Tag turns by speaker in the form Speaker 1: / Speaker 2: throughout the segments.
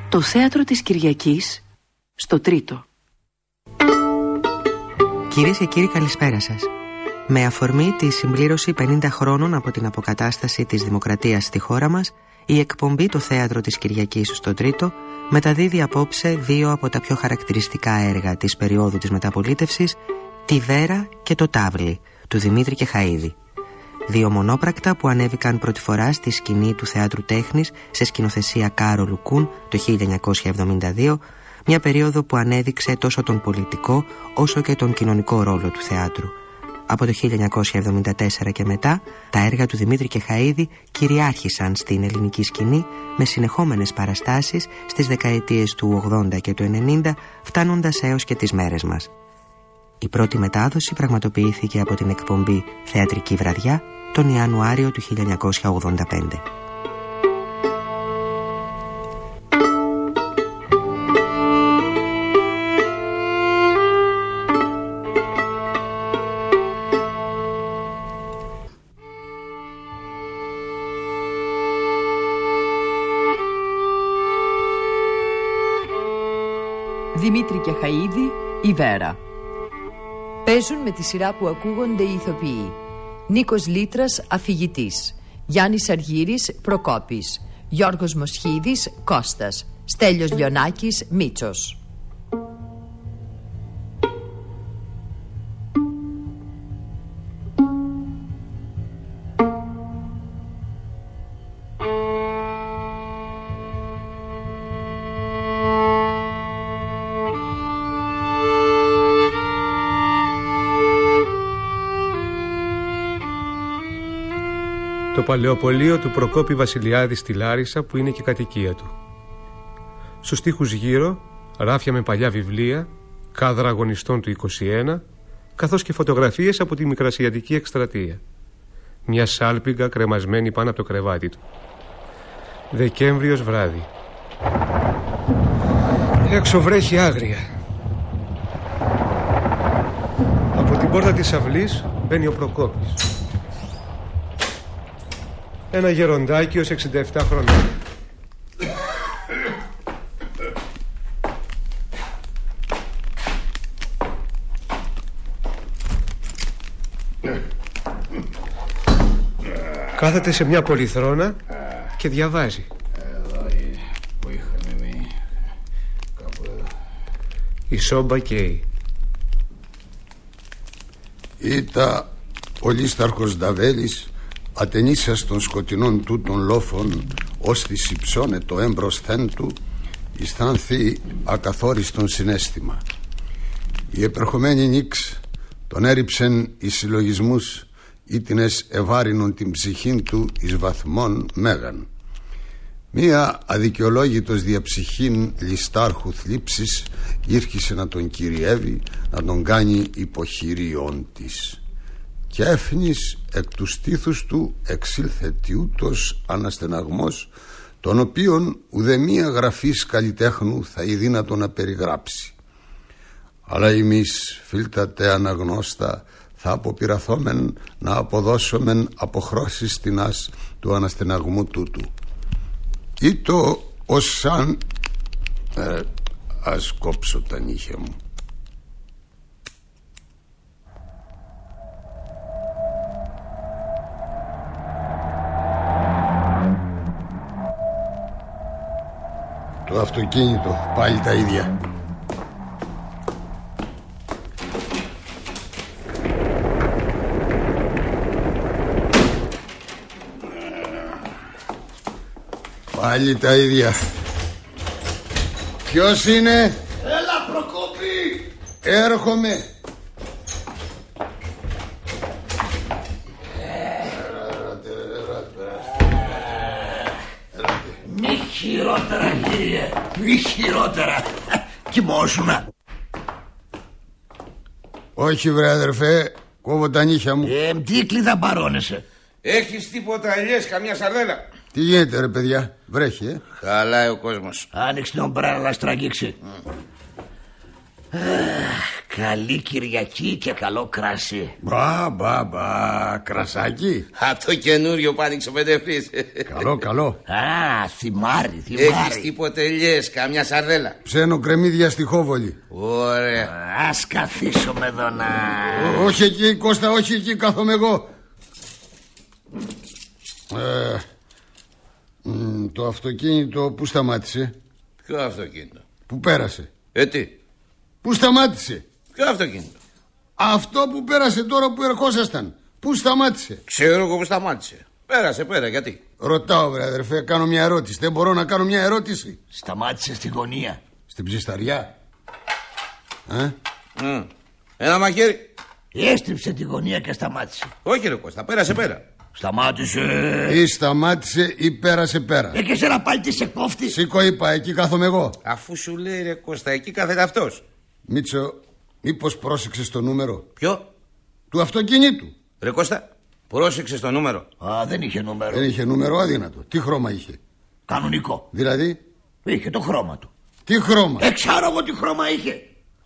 Speaker 1: Το θέατρο της Κυριακής στο Τρίτο.
Speaker 2: Κυρίες και κύριοι, καλησπέρα σας. Με αφορμή τη συμπλήρωση 50 χρόνων από την αποκατάσταση της δημοκρατίας στη χώρα μας, η εκπομπή «Το θέατρο της Κυριακής στο Τρίτο» μεταδίδει απόψε δύο από τα πιο χαρακτηριστικά έργα της περίοδου της μεταπολίτευσης, «Τη Βέρα» και «Το Τάβλι» του Δημήτρη Κεχαΐδη. Δύο μονόπρακτα που ανέβηκαν πρώτη φορά στη σκηνή του Θεάτρου Τέχνης σε σκηνοθεσία Κάρολου Κουν το 1972, μια περίοδο που ανέδειξε τόσο τον πολιτικό όσο και τον κοινωνικό ρόλο του θεάτρου. Από το 1974 και μετά, τα έργα του Δημήτρη Κεχαΐδη κυριάρχησαν στην ελληνική σκηνή με συνεχόμενες παραστάσεις στις δεκαετίες του 80 και του 90, φτάνοντας έως και τις μέρες μας. Η πρώτη μετάδοση πραγματοποιήθηκε από την εκπομπή «Θεατρική Βραδιά» τον Ιανουάριο του 1985.
Speaker 3: Δημήτρη Κεχαΐδη, η Βέρα. Παίζουν με τη σειρά που ακούγονται οι ηθοποιοί: Νίκος Λίτρας, αφηγητής; Γιάννης Αργύρης, Προκόπης; Γιώργος Μοσχίδης, Κώστας; Στέλιος Λιονάκης, Μίτσος.
Speaker 4: Το παλαιοπωλείο του Προκόπη Βασιλιάδη στη Λάρισα, που είναι και κατοικία του. Στους τοίχους γύρω, ράφια με παλιά βιβλία, κάδρα αγωνιστών του 21, καθώς και φωτογραφίες από τη μικρασιατική εκστρατεία. Μια σάλπιγγα κρεμασμένη πάνω από το κρεβάτι του. Δεκέμβριος βράδυ. Έξω βρέχει άγρια. Από την πόρτα της αυλής μπαίνει ο Προκόπης. Ένα γεροντάκι ως 67 χρονών. Κάθεται σε μια πολυθρόνα και διαβάζει.
Speaker 5: Εδώ που είχαμε μείνει. Κάπου εδώ.
Speaker 4: Η σόμπα καίει.
Speaker 5: Ήτα ο Λίσταρχος Νταβέλης, ατενίσας των σκοτεινών τούτων λόφων, ως της υψώνε το έμπροσθέν του, αισθάνθη ακαθόριστον συναίσθημα. Η επερχομένη νύξ τον έριψεν εις συλλογισμούς, ήτινες ευάρινον την ψυχήν του εις βαθμών μέγαν. Μία αδικαιολόγητος διαψυχήν Λιστάρχου θλίψης ήρχισε να τον κυριεύει, να τον κάνει υποχειριών της. Και έφνης εκ του στήθους του εξήλθε τιούτος αναστεναγμός, τον οποίον ουδεμία γραφής καλλιτέχνου θα η δύνατο να περιγράψει. Αλλά εμείς, φίλτατε αναγνώστα, θα αποπειραθόμεν να αποδώσομεν αποχρώσεις στινάς του αναστεναγμού τούτου. Ήτο ως σαν... ας κόψω τα νύχια μου. Το αυτοκίνητο, πάλι τα ίδια. Πάλι τα ίδια. Ποιος είναι?
Speaker 6: Έλα Προκόπη.
Speaker 5: Έρχομαι.
Speaker 6: Μη χειρότερα κύριε, μη χειρότερα. Κοιμώσουνα.
Speaker 5: Όχι βρε αδερφέ, κόβω τα νύχια μου.
Speaker 6: Τι κλειδα μπαρώνεσαι?
Speaker 7: Έχεις τίποτα ελιές, καμιά σαρδέλα?
Speaker 5: Τι γίνεται ρε παιδιά, βρέχει
Speaker 7: Χαλάει ο κόσμος.
Speaker 6: Άνοιξε την ομπρέλα να στραγγίξει. Καλή Κυριακή και καλό κρασί.
Speaker 5: Μπα, κρασάκι.
Speaker 7: Από το καινούριο που άνοιξε ο Πεντεφρής.
Speaker 5: Καλό.
Speaker 6: Α, θυμάρι.
Speaker 7: Έχεις τίποτε ελιές, καμιά σαρδέλα?
Speaker 5: Ψένω κρεμμύδια στη Χόβολη.
Speaker 7: Ωραία.
Speaker 6: Ας καθίσουμε εδώ να...
Speaker 5: Όχι εκεί, Κώστα, όχι εκεί, κάθομαι εγώ. Το αυτοκίνητο που σταμάτησε?
Speaker 7: Ποιο αυτοκίνητο?
Speaker 5: Που πέρασε?
Speaker 7: Τι?
Speaker 5: Που σταμάτησε?
Speaker 7: Ποιο αυτοκίνητο?
Speaker 5: Αυτό που πέρασε τώρα που ερχόσασταν. Πού σταμάτησε?
Speaker 7: Ξέρω εγώ που σταμάτησε. Πέρασε, γιατί?
Speaker 5: Ρωτάω, βρε αδερφέ, κάνω μια ερώτηση. Δεν μπορώ να κάνω μια ερώτηση?
Speaker 6: Σταμάτησε στη γωνία.
Speaker 5: Στην ψισταριά?
Speaker 7: Ένα μαχαίρι.
Speaker 6: Έστριψε τη γωνία και σταμάτησε.
Speaker 7: Όχι ρε Κώστα, πέρασε πέρα.
Speaker 6: Σταμάτησε.
Speaker 5: Ή σταμάτησε ή πέρασε πέρα.
Speaker 6: Και σένα πάλι τι σε κόφτη?
Speaker 5: Σήκω, είπα, εκεί κάθομαι εγώ.
Speaker 7: Αφού σου λέει ρε Κώστα, εκεί κάθεται αυτός.
Speaker 5: Μίτσο, μήπως πρόσεξες το νούμερο?
Speaker 7: Ποιο?
Speaker 5: Του αυτοκινήτου.
Speaker 7: Ρε Κώστα, πρόσεξες το νούμερο?
Speaker 6: Α, δεν είχε νούμερο.
Speaker 5: Δεν είχε νούμερο, αδύνατο. Τι χρώμα είχε?
Speaker 6: Κανονικό.
Speaker 5: Δηλαδή?
Speaker 6: Είχε το χρώμα του.
Speaker 5: Τι χρώμα?
Speaker 6: Ξέρω εγώ τι χρώμα είχε.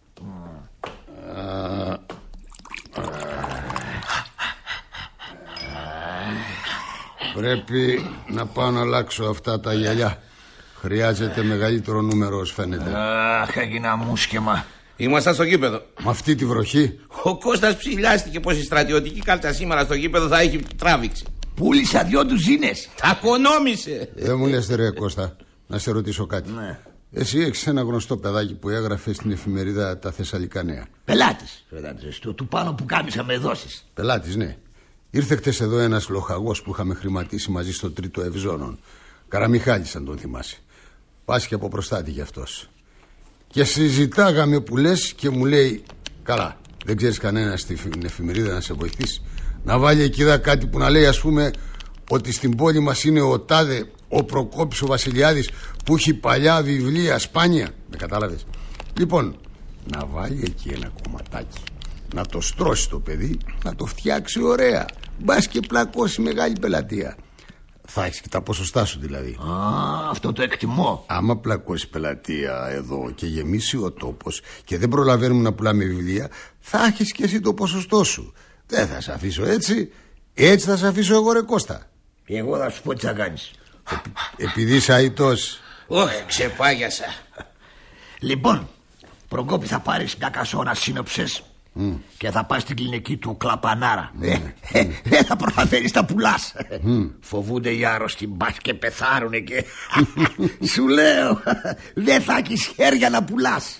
Speaker 5: Πρέπει να πάω να αλλάξω αυτά τα γυαλιά. Χρειάζεται μεγαλύτερο νούμερο, ως φαίνεται.
Speaker 6: Αχ, έγινα μουσκεμα.
Speaker 7: Ήμασταν στο γήπεδο.
Speaker 5: Με αυτή τη βροχή.
Speaker 7: Ο Κώστας ψηλιάστηκε πως η στρατιωτική κάρτα σήμερα στο γήπεδο θα έχει τράβηξη.
Speaker 6: Πούλησα 2 ντουζίνες.
Speaker 7: Τα κονόμησε.
Speaker 5: Δεν μου λες ρε Κώστα, να σε ρωτήσω κάτι.
Speaker 6: Ναι.
Speaker 5: Εσύ έχεις ένα γνωστό παιδάκι που έγραφε στην εφημερίδα Τα Θεσσαλικά Νέα.
Speaker 6: Πελάτης του πάνω που κάμισα με δόσεις.
Speaker 5: Πελάτης, ναι. Ήρθε χτες εδώ ένας λοχαγός που είχαμε χρηματίσει μαζί στο Τρίτο Ευζώνων. Καραμιχάλης, αν τον θυμάσαι. Πάσχει από προστάτη κι αυτός. Και συζητάγαμε που λες και μου λέει: καλά, δεν ξέρεις κανένα στην εφημερίδα να σε βοηθήσει? Να βάλει εκεί κάτι που να λέει, ας πούμε, ότι στην πόλη μας είναι ο τάδε, ο Προκόπης ο Βασιλιάδης, που έχει παλιά βιβλία σπάνια. Με κατάλαβες? Λοιπόν, να βάλει εκεί ένα κομματάκι, να το στρώσει το παιδί, να το φτιάξει ωραία. Μπας και πλακώσει μεγάλη πελατεία. Θα έχεις και τα ποσοστά σου δηλαδή.
Speaker 6: Α, αυτό το εκτιμώ.
Speaker 5: Άμα πλακώσει πελατεία εδώ και γεμίσει ο τόπος και δεν προλαβαίνουμε να πουλάμε βιβλία, θα έχεις και εσύ το ποσοστό σου. Δεν θα σε αφήσω έτσι. Έτσι θα σε αφήσω εγώ, ρε Κώστα.
Speaker 6: Εγώ θα σου πω τι θα κάνεις.
Speaker 5: Επειδή είσαι αητός.
Speaker 7: Όχι, ξεπάγιασα.
Speaker 6: Λοιπόν, Προκόπη, θα πάρεις μια κασόνα σύνοψες και θα πας στην κλινική του Κλαπανάρα. Δεν θα προλαβαίνεις τα πουλάς. Φοβούνται οι άρρωστοι, μπας και πεθάρουνε και... Σου λέω, δεν θα έχεις χέρια να πουλάς.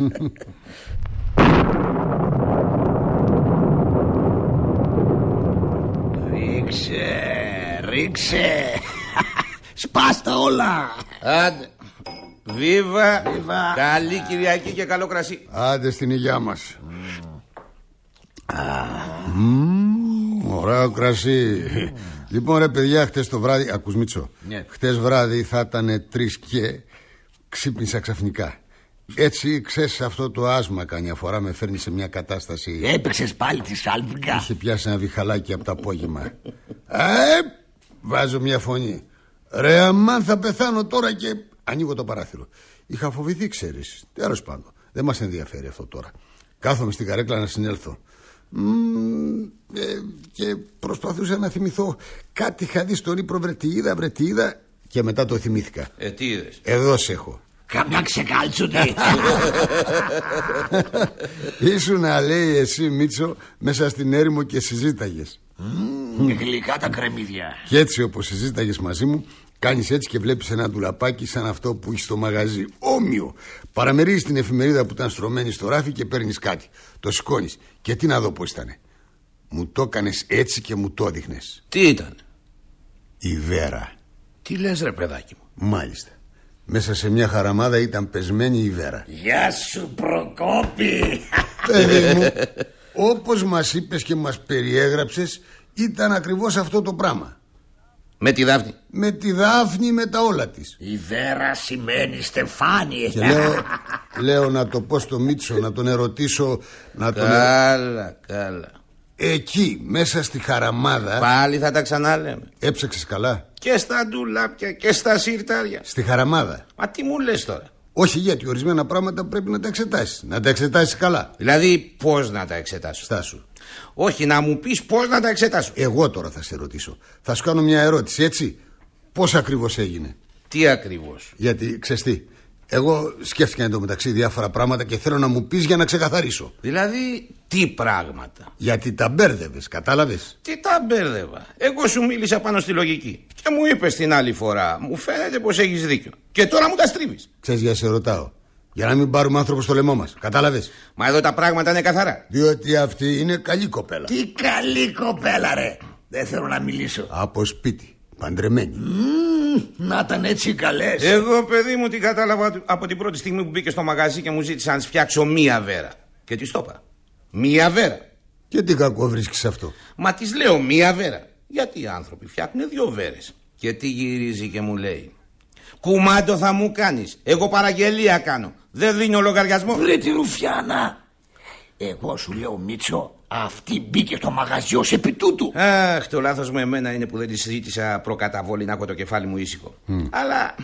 Speaker 6: Ρίξε. Σπάστα όλα.
Speaker 7: Άντε. Βίβα. Καλή Κυριακή και καλό κρασί.
Speaker 5: Άντε στην υγειά μας. Ωραίο κρασί. Λοιπόν ρε παιδιά, χτες το βράδυ, ακούς Μίτσο, χτες βράδυ θα ήταν 3 και ξύπνησα ξαφνικά. Έτσι, ξέρεις, αυτό το άσμα καμιά φορά με φέρνει σε μια κατάσταση.
Speaker 6: Έπαιξες πάλι τη σάλβιγκα.
Speaker 5: Είχε πιάσει ένα βιχαλάκι από το απόγευμα. Βάζω μια φωνή. Ρε αμάν, θα πεθάνω τώρα. Και ανοίγω το παράθυρο. Είχα φοβηθεί, ξέρεις. Τέλος πάντων, δεν μας ενδιαφέρει αυτό τώρα. Κάθομαι στην καρέκλα να συνέλθω. Και προσπαθούσα να θυμηθώ. Κάτι είχα δει στον ύπρο, βρε τι είδα. Και μετά το θυμήθηκα.
Speaker 7: Τι είδες?
Speaker 5: Εδώ σε έχω.
Speaker 6: Καμιά ξεκάλτσουνε.
Speaker 5: Ήσουνα, λέει, εσύ Μίτσο, μέσα στην έρημο και συζήταγες.
Speaker 6: Γλυκά τα κρεμμύδια.
Speaker 5: Και έτσι όπως συζήταγες μαζί μου, κάνεις έτσι και βλέπεις ένα ντουλαπάκι σαν αυτό που έχει στο μαγαζί. Όμοιο. Παραμερίζεις την εφημερίδα που ήταν στρωμένη στο ράφι και παίρνεις κάτι. Το σηκώνεις. Και τι να δω πώς ήτανε. Μου το έκανες έτσι και μου το έδειχνες.
Speaker 7: Τι ήταν?
Speaker 5: Η Βέρα.
Speaker 7: Τι λες ρε παιδάκι μου?
Speaker 5: Μάλιστα. Μέσα σε μια χαραμάδα ήταν πεσμένη η Βέρα.
Speaker 6: Γεια σου Προκόπη.
Speaker 5: Παιδί μου, όπως μας είπες και μας περιέγραψες, ήταν ακριβώς αυτό το πράγμα.
Speaker 7: Με τη Δάφνη?
Speaker 5: Με τη Δάφνη, με τα όλα της.
Speaker 6: Η Βέρα σημαίνει στεφάνι.
Speaker 5: Και λέω να το πω στο Μίτσο, να τον ερωτήσω, να τον...
Speaker 7: Καλά.
Speaker 5: Εκεί μέσα στη χαραμάδα.
Speaker 7: Πάλι θα τα ξανάλεμε.
Speaker 5: Έψαξες καλά?
Speaker 7: Και στα ντουλάπια και στα σιρτάρια.
Speaker 5: Στη χαραμάδα.
Speaker 7: Μα τι μου λες τώρα?
Speaker 5: Όχι, γιατί ορισμένα πράγματα πρέπει να τα εξετάσεις. Να τα εξετάσεις καλά.
Speaker 7: Δηλαδή, πώς να τα εξετάσω?
Speaker 5: Στάσου.
Speaker 7: Όχι, να μου πεις πώς να τα εξετάσω.
Speaker 5: Εγώ τώρα θα σε ρωτήσω. Θα σου κάνω μια ερώτηση, έτσι. Πώς ακριβώς έγινε?
Speaker 7: Τι ακριβώς?
Speaker 5: Γιατί, ξέρεις τι, εγώ σκέφτηκα εντωμεταξύ διάφορα πράγματα και θέλω να μου πεις για να ξεκαθαρίσω.
Speaker 7: Δηλαδή, τι πράγματα?
Speaker 5: Γιατί τα μπέρδευες, κατάλαβες?
Speaker 7: Τι τα μπέρδευα? Εγώ σου μίλησα πάνω στη λογική και μου είπες την άλλη φορά, μου φαίνεται πως έχεις δίκιο. Και τώρα μου τα στρίβεις.
Speaker 5: Ξέρεις, για σε ρωτάω. Για να μην πάρουμε άνθρωπο στο λαιμό μας, κατάλαβες?
Speaker 7: Μα εδώ τα πράγματα είναι καθαρά.
Speaker 5: Διότι αυτή είναι καλή κοπέλα.
Speaker 6: Τι καλή κοπέλα, ρε. Δεν θέλω να μιλήσω.
Speaker 5: Από σπίτι, παντρεμένη.
Speaker 6: Να ήταν έτσι καλές.
Speaker 7: Εγώ, παιδί μου, την κατάλαβα από την πρώτη στιγμή που μπήκε στο μαγαζί και μου ζήτησε να φτιάξω μία βέρα. Και της το είπα. Μία βέρα.
Speaker 5: Και τι κακό βρίσκεις αυτό?
Speaker 7: Μα της λέω μία βέρα. Γιατί οι άνθρωποι φτιάχνουν 2 βέρες. Και τι γυρίζει και μου λέει? Κουμάντο θα μου κάνεις. Εγώ παραγγελία κάνω. Δεν δίνω λογαριασμό.
Speaker 6: Βρε τη ρουφιάνα. Εγώ σου λέω, Μίτσο, αυτή μπήκε στο μαγαζί ως επί τούτου.
Speaker 7: Αχ, το λάθος μου εμένα είναι που δεν τη ζήτησα προκαταβόλη να έχω το κεφάλι μου ήσυχο. Αλλά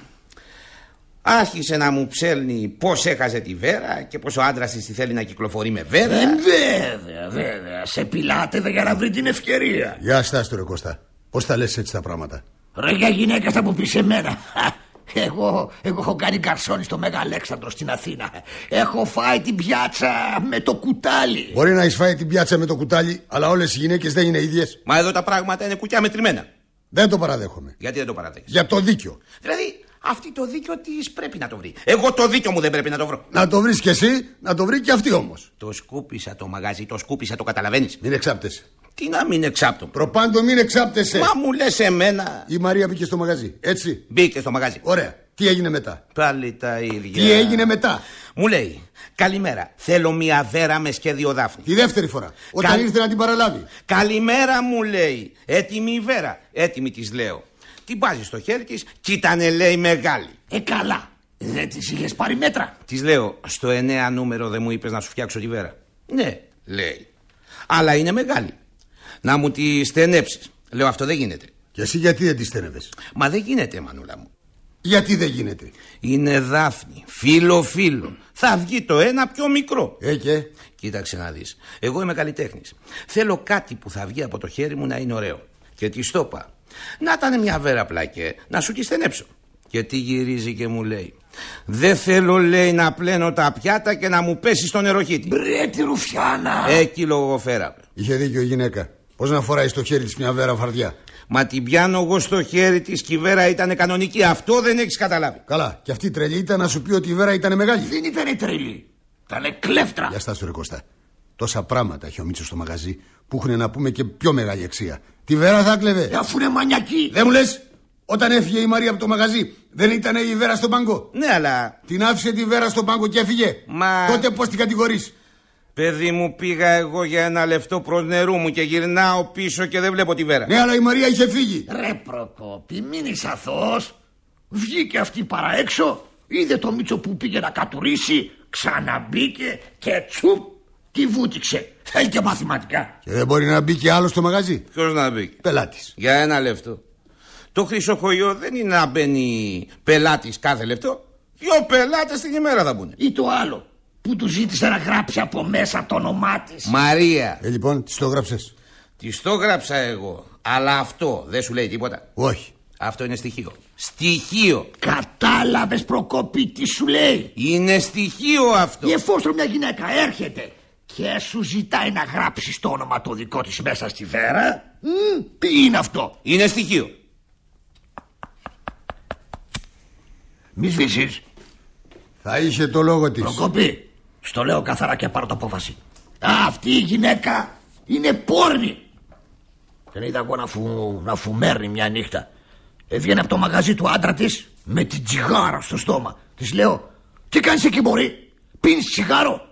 Speaker 7: άρχισε να μου ψέλνει πως έχαζε τη βέρα και πως ο άντρας της τη θέλει να κυκλοφορεί με βέρα.
Speaker 6: Βέβαια. Σε πιλάτευε για να βρει την ευκαιρία.
Speaker 5: Γεια στάσου, ρε Κώστα. Πώς τα λες έτσι τα πράγματα?
Speaker 6: Ρε, για γυναίκα θα μου πεις εμένα. Εγώ έχω κάνει γκαρσόνι στο Μέγα Αλέξανδρο στην Αθήνα. Έχω φάει την πιάτσα με το κουτάλι.
Speaker 5: Μπορεί να έχεις φάει την πιάτσα με το κουτάλι, αλλά όλες οι γυναίκες δεν είναι ίδιες.
Speaker 7: Μα εδώ τα πράγματα είναι κουκιά μετρημένα.
Speaker 5: Δεν το παραδέχομαι.
Speaker 7: Γιατί δεν το παραδέχεσαι?
Speaker 5: Για το δίκιο.
Speaker 7: Δηλαδή, αυτή το δίκιο της πρέπει να το βρει. Εγώ το δίκιο μου δεν πρέπει να το βρω.
Speaker 5: Να το βρεις κι εσύ, να το βρει κι αυτή όμως.
Speaker 7: Το σκούπισα το μαγαζί, το σκούπισα, το καταλαβαίνεις?
Speaker 5: Μην εξάπτεσαι.
Speaker 7: Τι να μην εξάπτω?
Speaker 5: Προπάντο μην εξάπτεσαι.
Speaker 7: Μα μου λες εμένα.
Speaker 5: Η Μαρία μπήκε στο μαγαζί, έτσι?
Speaker 7: Μπήκε στο μαγαζί.
Speaker 5: Ωραία. Τι έγινε μετά?
Speaker 7: Πάλι τα ίδια.
Speaker 5: Τι έγινε μετά?
Speaker 7: Μου λέει, καλημέρα, θέλω μια βέρα με σχέδιο Δάφνη.
Speaker 5: Τη δεύτερη φορά, όταν ήρθε να την παραλάβει.
Speaker 7: Καλημέρα, μου λέει, έτοιμη η βέρα. Έτοιμη, της λέω. Την βάζει στο χέρι της και ήτανε, λέει, μεγάλη.
Speaker 6: Καλά. Δεν της είχες πάρει μέτρα?
Speaker 7: Της λέω, στο 9 νούμερο δεν μου είπες να σου φτιάξω τη βέρα? Ναι, λέει, αλλά είναι μεγάλη. Να μου τη στενέψεις. Λέω, αυτό δεν γίνεται.
Speaker 5: Και εσύ γιατί δεν τη στένευες?
Speaker 7: Μα δεν γίνεται, μανούλα μου.
Speaker 5: Γιατί δεν γίνεται?
Speaker 7: Είναι Δάφνη, φίλο. Θα βγει το ένα πιο μικρό.
Speaker 5: Και?
Speaker 7: Κοίταξε να δεις. Εγώ είμαι καλλιτέχνης. Θέλω κάτι που θα βγει από το χέρι μου να είναι ωραίο. Και της το είπα. Να ήταν μια βέρα πλάκε, να σου τη στενέψω. Και τι γυρίζει και μου λέει? Δεν θέλω, λέει, να πλένω τα πιάτα και να μου πέσει στο νεροχύτη.
Speaker 6: Μπρε τη ρουφιάνα.
Speaker 7: Εκεί λογοφέρα.
Speaker 5: Είχε δίκιο η γυναίκα. Πώς να φοράει στο χέρι της μια βέρα φαρδιά?
Speaker 7: Μα την πιάνω εγώ στο χέρι της και η βέρα ήταν κανονική. Αυτό δεν έχεις καταλάβει.
Speaker 5: Καλά, και αυτή η τρελή ήταν να σου πει ότι η βέρα ήταν μεγάλη.
Speaker 6: Δεν ήταν τρελή. Ήτανε κλέφτρα.
Speaker 5: Για στάσου, ρε Κώστα. Τόσα πράγματα έχει ο Μίτσος στο μαγαζί που έχουν να πούμε και πιο μεγάλη αξία. Τη βέρα θα κλέβε.
Speaker 6: Αφού είναι μανιακή.
Speaker 5: Δεν μου λες, όταν έφυγε η Μαρία από το μαγαζί, δεν ήταν η βέρα στον πάγκο?
Speaker 7: Ναι, αλλά
Speaker 5: την άφησε τη βέρα στον πάγκο και έφυγε.
Speaker 7: Μα
Speaker 5: τότε πώς την κατηγορείς?
Speaker 7: Παιδί μου, πήγα εγώ για ένα λεπτό προς νερού μου και γυρνάω πίσω και δεν βλέπω τη βέρα.
Speaker 5: Ναι, αλλά η Μαρία είχε φύγει.
Speaker 6: Ρε Προκόπη, μην είσαι αθώος. Βγήκε αυτή παρά έξω, είδε το Μίτσο που πήγε να κατουρίσει, ξαναμπήκε και τσουπ, τη βούτυξε. Θέλει και μαθηματικά.
Speaker 5: Και δεν μπορεί να μπει και άλλο στο μαγαζί?
Speaker 7: Ποιος να μπει?
Speaker 5: Πελάτης.
Speaker 7: Για ένα λεπτό. Το χρυσοχοϊό δεν είναι να μπαίνει πελάτης κάθε λεπτό. 2 πελάτες την ημέρα θα μπουν.
Speaker 6: Ή το άλλο που του ζήτησε να γράψει από μέσα το όνομά της.
Speaker 7: Μαρία.
Speaker 5: Λοιπόν, της το γράψες?
Speaker 7: Της το γράψα εγώ. Αλλά αυτό δεν σου λέει τίποτα?
Speaker 5: Όχι.
Speaker 7: Αυτό είναι στοιχείο. Στοιχείο.
Speaker 6: Κατάλαβες, Προκόπη, τι σου λέει?
Speaker 7: Είναι στοιχείο αυτό.
Speaker 6: Εφόσον μια γυναίκα έρχεται και σου ζητάει να γράψεις το όνομα το δικό της μέσα στη βέρα, τι είναι αυτό?
Speaker 7: Είναι στοιχείο.
Speaker 6: Μη σβήσεις.
Speaker 5: Θα είχε το λόγο της.
Speaker 6: Προκόπη, στο λέω καθαρά και πάρω το απόφαση. Αυτή η γυναίκα είναι πόρνη. Δεν είδα εγώ να φουμέρνει μια νύχτα. Έβγαινε από το μαγαζί του άντρα της με την τσιγάρα στο στόμα. Της λέω, τι κάνεις εκεί μωρή? Πίνεις τσιγάρο?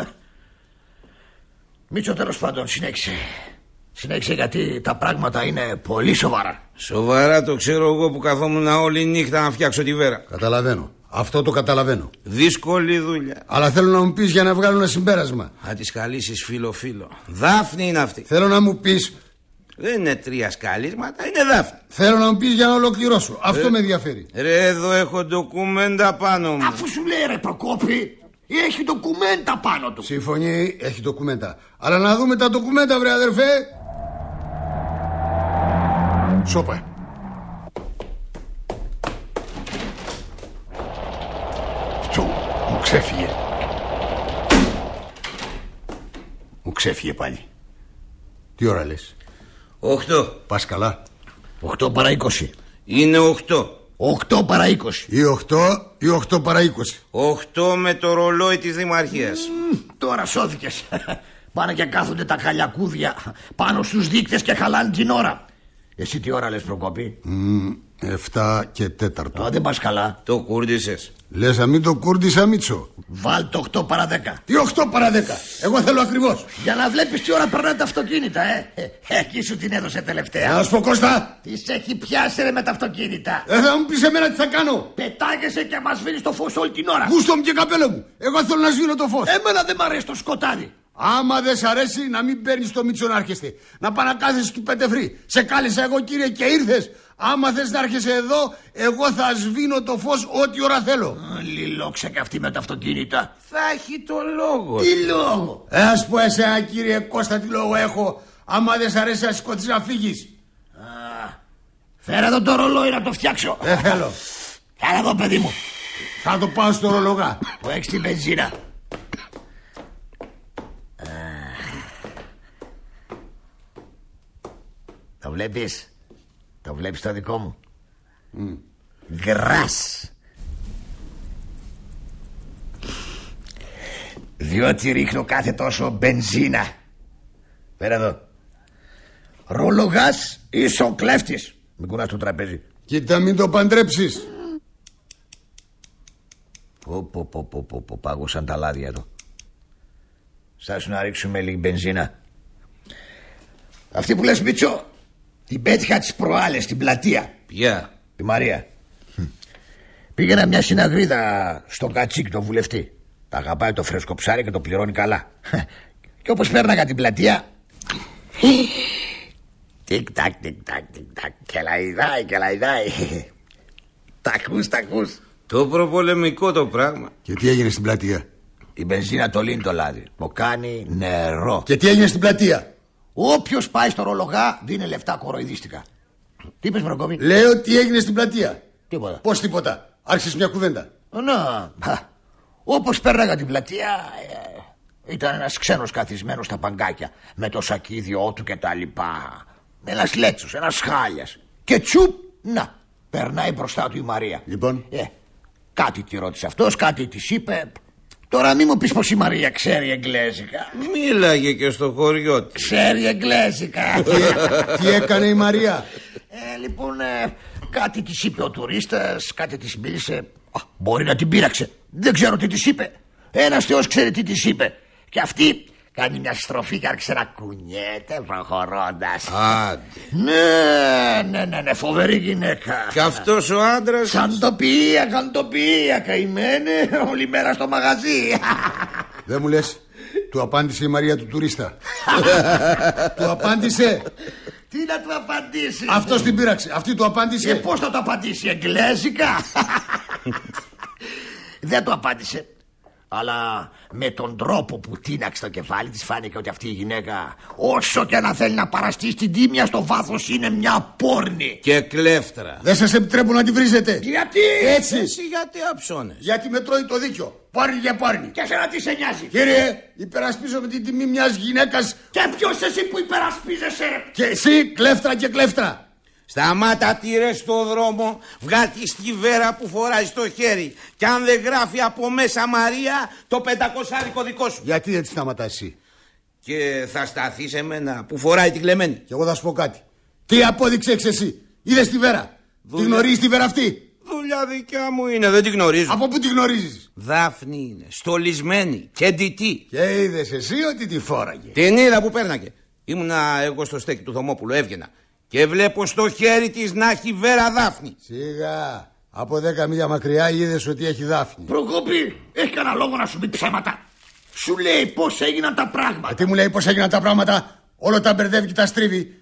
Speaker 6: Μίτσο, τέλος πάντων, συνέχισε γιατί τα πράγματα είναι πολύ σοβαρά.
Speaker 7: Σοβαρά το ξέρω εγώ που καθόμουν όλη νύχτα να φτιάξω τη βέρα.
Speaker 5: Καταλαβαίνω. Αυτό το καταλαβαίνω.
Speaker 7: Δύσκολη δουλειά.
Speaker 5: Αλλά θέλω να μου πεις για να βγάλω ένα συμπέρασμα.
Speaker 7: Θα τις καλήσεις φίλο. Δάφνη είναι αυτή.
Speaker 5: Θέλω να μου πεις
Speaker 7: Δεν είναι 3 σκαλίσματα, είναι Δάφνη.
Speaker 5: Θέλω να μου πεις για να ολοκληρώσω. Αυτό με ενδιαφέρει.
Speaker 7: Ρε, εδώ έχω ντοκουμέντα πάνω μου.
Speaker 6: Αφού σου λέει ρε Προκόπη, έχει ντοκουμέντα πάνω του.
Speaker 5: Συμφωνεί, έχει ντοκουμέντα. Αλλά να δούμε τα ντοκουμέντα, βρε αδερφέ. Σώπα.
Speaker 6: Μου ξέφυγε. Μου ξέφυγε πάλι.
Speaker 5: Τι ώρα λες?
Speaker 7: 8.
Speaker 5: Πας καλά?
Speaker 6: 8 παρά 20.
Speaker 7: Είναι 8.
Speaker 6: 8 παρά 20.
Speaker 5: Ή 8 ή 8 παρά 20.
Speaker 7: 8 με το ρολόι της Δημαρχίας.
Speaker 6: Τώρα σώθηκες. Πάνε και κάθονται τα χαλιακούδια πάνω στους δείκτες και χαλάνε την ώρα. Εσύ τι ώρα λες Προκόπη?
Speaker 5: 7 και 4.
Speaker 6: Δεν πας καλά.
Speaker 7: Το κούρδισες?
Speaker 5: Λες να μην το κούρδισα, Μίτσο?
Speaker 6: Βάλ το 8 παρά 10.
Speaker 5: Τι 8 παρά 10? Εγώ θέλω ακριβώς.
Speaker 6: Για να βλέπεις τι ώρα περνάνε τα αυτοκίνητα, Εκεί σου την έδωσε τελευταία.
Speaker 5: Να σου πω, Κώστα.
Speaker 6: Τις έχει πιάσει ρε με τα αυτοκίνητα.
Speaker 5: Θα μου πεις εμένα τι θα κάνω?
Speaker 6: Πετάγεσαι και μας σβήνεις το φως όλη την ώρα.
Speaker 5: Γούστο μου και καπέλο μου. Εγώ θέλω να σβήνω το φως.
Speaker 6: Εμένα δεν μ' αρέσει το σκοτάδι.
Speaker 5: Άμα δεν σ' αρέσει, να μην παίρνεις το Μίτσο να έρχεστε. Να πά να κάθεσαι του πετεφρή. Σε κάλεσα εγώ, κύριε, και ήρθες. Άμα θες να έρχεσαι εδώ, εγώ θα σβήνω το φως ό,τι ώρα θέλω.
Speaker 6: Λιλόξα και αυτή με τα αυτοκίνητα.
Speaker 7: Θα έχει το λόγο.
Speaker 6: Τι λόγο?
Speaker 5: Ας πω εσένα, κύριε Κώστα, τι λόγο έχω. Άμα δεν σ' αρέσει, να σηκωθείς να φύγεις.
Speaker 6: Φέρε εδώ το ρολόι να το φτιάξω.
Speaker 5: Δεν θέλω.
Speaker 6: Κάνε εδώ, παιδί μου.
Speaker 5: Θα το πάω στο ρολογά.
Speaker 6: Που έχεις την μπενζίνα. Το βλέπεις? Το βλέπεις το δικό μου? Γκρας. Διότι ρίχνω κάθε τόσο μπενζίνα. Πέρα εδώ. Ρολογάς ίσο κλέφτης. Μην κουνάς το τραπέζι.
Speaker 5: Κοίτα, μην το παντρέψεις.
Speaker 6: Πω, πάγωσαν τα λάδια εδώ. Στάσου να ρίξουμε λίγη μπενζίνα. Αυτή που λες, Μίτσο, την πέτυχα τις προάλλες στην πλατεία.
Speaker 7: Ποια?
Speaker 6: Η Μαρία. Πήγαινα μια συναγρίδα στον Κατσίκ, τον βουλευτή. Τα αγαπάει το φρέσκο ψάρι και το πληρώνει καλά. Και όπως πέρναγα την πλατεία, τικ-τακ, τικ-τακ, τικ-τακ, κελαϊδάει. Τα ακούς.
Speaker 7: Το προπολεμικό το πράγμα.
Speaker 5: Και τι έγινε στην πλατεία?
Speaker 6: Η μπενζίνα το λύνει το λάδι. Το κάνει νερό.
Speaker 5: Και τι έγινε στην πλατεία?
Speaker 6: Όποιος πάει στο ρολογά δίνει λεφτά, κοροϊδίστηκα. Τι είπες, Προκόπη?
Speaker 5: Λέω τι έγινε στην πλατεία.
Speaker 6: Τίποτα.
Speaker 5: Πώς τίποτα? Άρχισες μια κουβέντα.
Speaker 6: Όπως πέρναγα την πλατεία, ήταν ένας ξένος καθισμένος στα παγκάκια με το σακίδιό του και τα λοιπά. Ένας λέτσος, ένας χάλιας. Και τσουπ, να, περνάει μπροστά του η Μαρία.
Speaker 5: Λοιπόν,
Speaker 6: κάτι τη ρώτησε αυτός, κάτι της είπε. Τώρα μη μου πεις πως η Μαρία ξέρει εγγλέζικα.
Speaker 7: Μίλαγε και στο χωριό της.
Speaker 6: Ξέρει εγγλέζικα.
Speaker 5: Τι έκανε η Μαρία?
Speaker 6: Λοιπόν, κάτι της είπε ο τουρίστας, κάτι της μίλησε. Μπορεί να την πείραξε. Δεν ξέρω τι της είπε. Ένας Θεός ξέρει τι της είπε. Και αυτή κάνει μια στροφή και άρχισε να κουνιέται προχωρώντας. Ναι, φοβερή γυναίκα.
Speaker 7: Και αυτός ο άντρας.
Speaker 6: Καντοπία, καημένε, όλη μέρα στο μαγαζί.
Speaker 5: Δεν μου λες, του απάντησε η Μαρία του τουρίστα? Του απάντησε?
Speaker 6: Τι να του απαντήσει?
Speaker 5: Αυτός την πείραξε, αυτή του απάντησε.
Speaker 6: Και πώς θα το απαντήσει, εγγλέζικα? Δεν το απάντησε. Αλλά με τον τρόπο που τίναξε το κεφάλι της φάνηκε ότι αυτή η γυναίκα, όσο και να θέλει να παραστεί στην τίμια, στο βάθος είναι μια πόρνη.
Speaker 7: Και κλέφτρα.
Speaker 5: Δεν σας επιτρέπουν να τη βρίζετε.
Speaker 6: Γιατί?
Speaker 5: Έτσι.
Speaker 7: Εσύ γιατί αψώνες?
Speaker 5: Γιατί με τρώει το δίκιο. Πάρνει για πάρνει.
Speaker 6: Και εσένα τι σε νοιάζει?
Speaker 5: Κύριε, υπερασπίζω με την τιμή μιας γυναίκας.
Speaker 6: Και ποιος εσύ που υπερασπίζεσαι?
Speaker 5: Και εσύ κλέφτρα και κλέφτρα.
Speaker 7: Σταμάτα τυρές στο δρόμο, βγάλ' τη στιβέρα που φοράει στο χέρι. Και αν δεν γράφει από μέσα Μαρία, το 500 δικό σου.
Speaker 5: Γιατί δεν τη σταματάς εσύ?
Speaker 7: Και θα σταθεί σε μένα που φοράει την κλεμμένη.
Speaker 5: Και εγώ θα σου πω κάτι. Τι απόδειξε έχεις εσύ? Είδες τη Βέρα? Τη γνωρίζεις τη Βέρα αυτή?
Speaker 7: Δουλειά δικιά μου είναι, δεν τη γνωρίζω.
Speaker 5: Από πού τη γνωρίζεις?
Speaker 7: Δάφνη είναι, στολισμένη και ντυτή.
Speaker 5: Και είδες εσύ ότι τη φόραγε?
Speaker 7: Την είδα που πέρναγε. Ήμουνα εγώ στο στέκι του Θωμόπουλου, έβγαινα. Και βλέπω στο χέρι της να έχει Βέρα Δάφνη.
Speaker 5: Σιγά. Από 10 μίλια μακριά είδες ότι έχει Δάφνη.
Speaker 6: Προκόπη, έχει κανένα λόγο να σου πει ψέματα? Σου λέει πως έγιναν τα πράγματα.
Speaker 5: Τι μου λέει πως έγιναν τα πράγματα? Όλο τα μπερδεύει και τα στρίβει.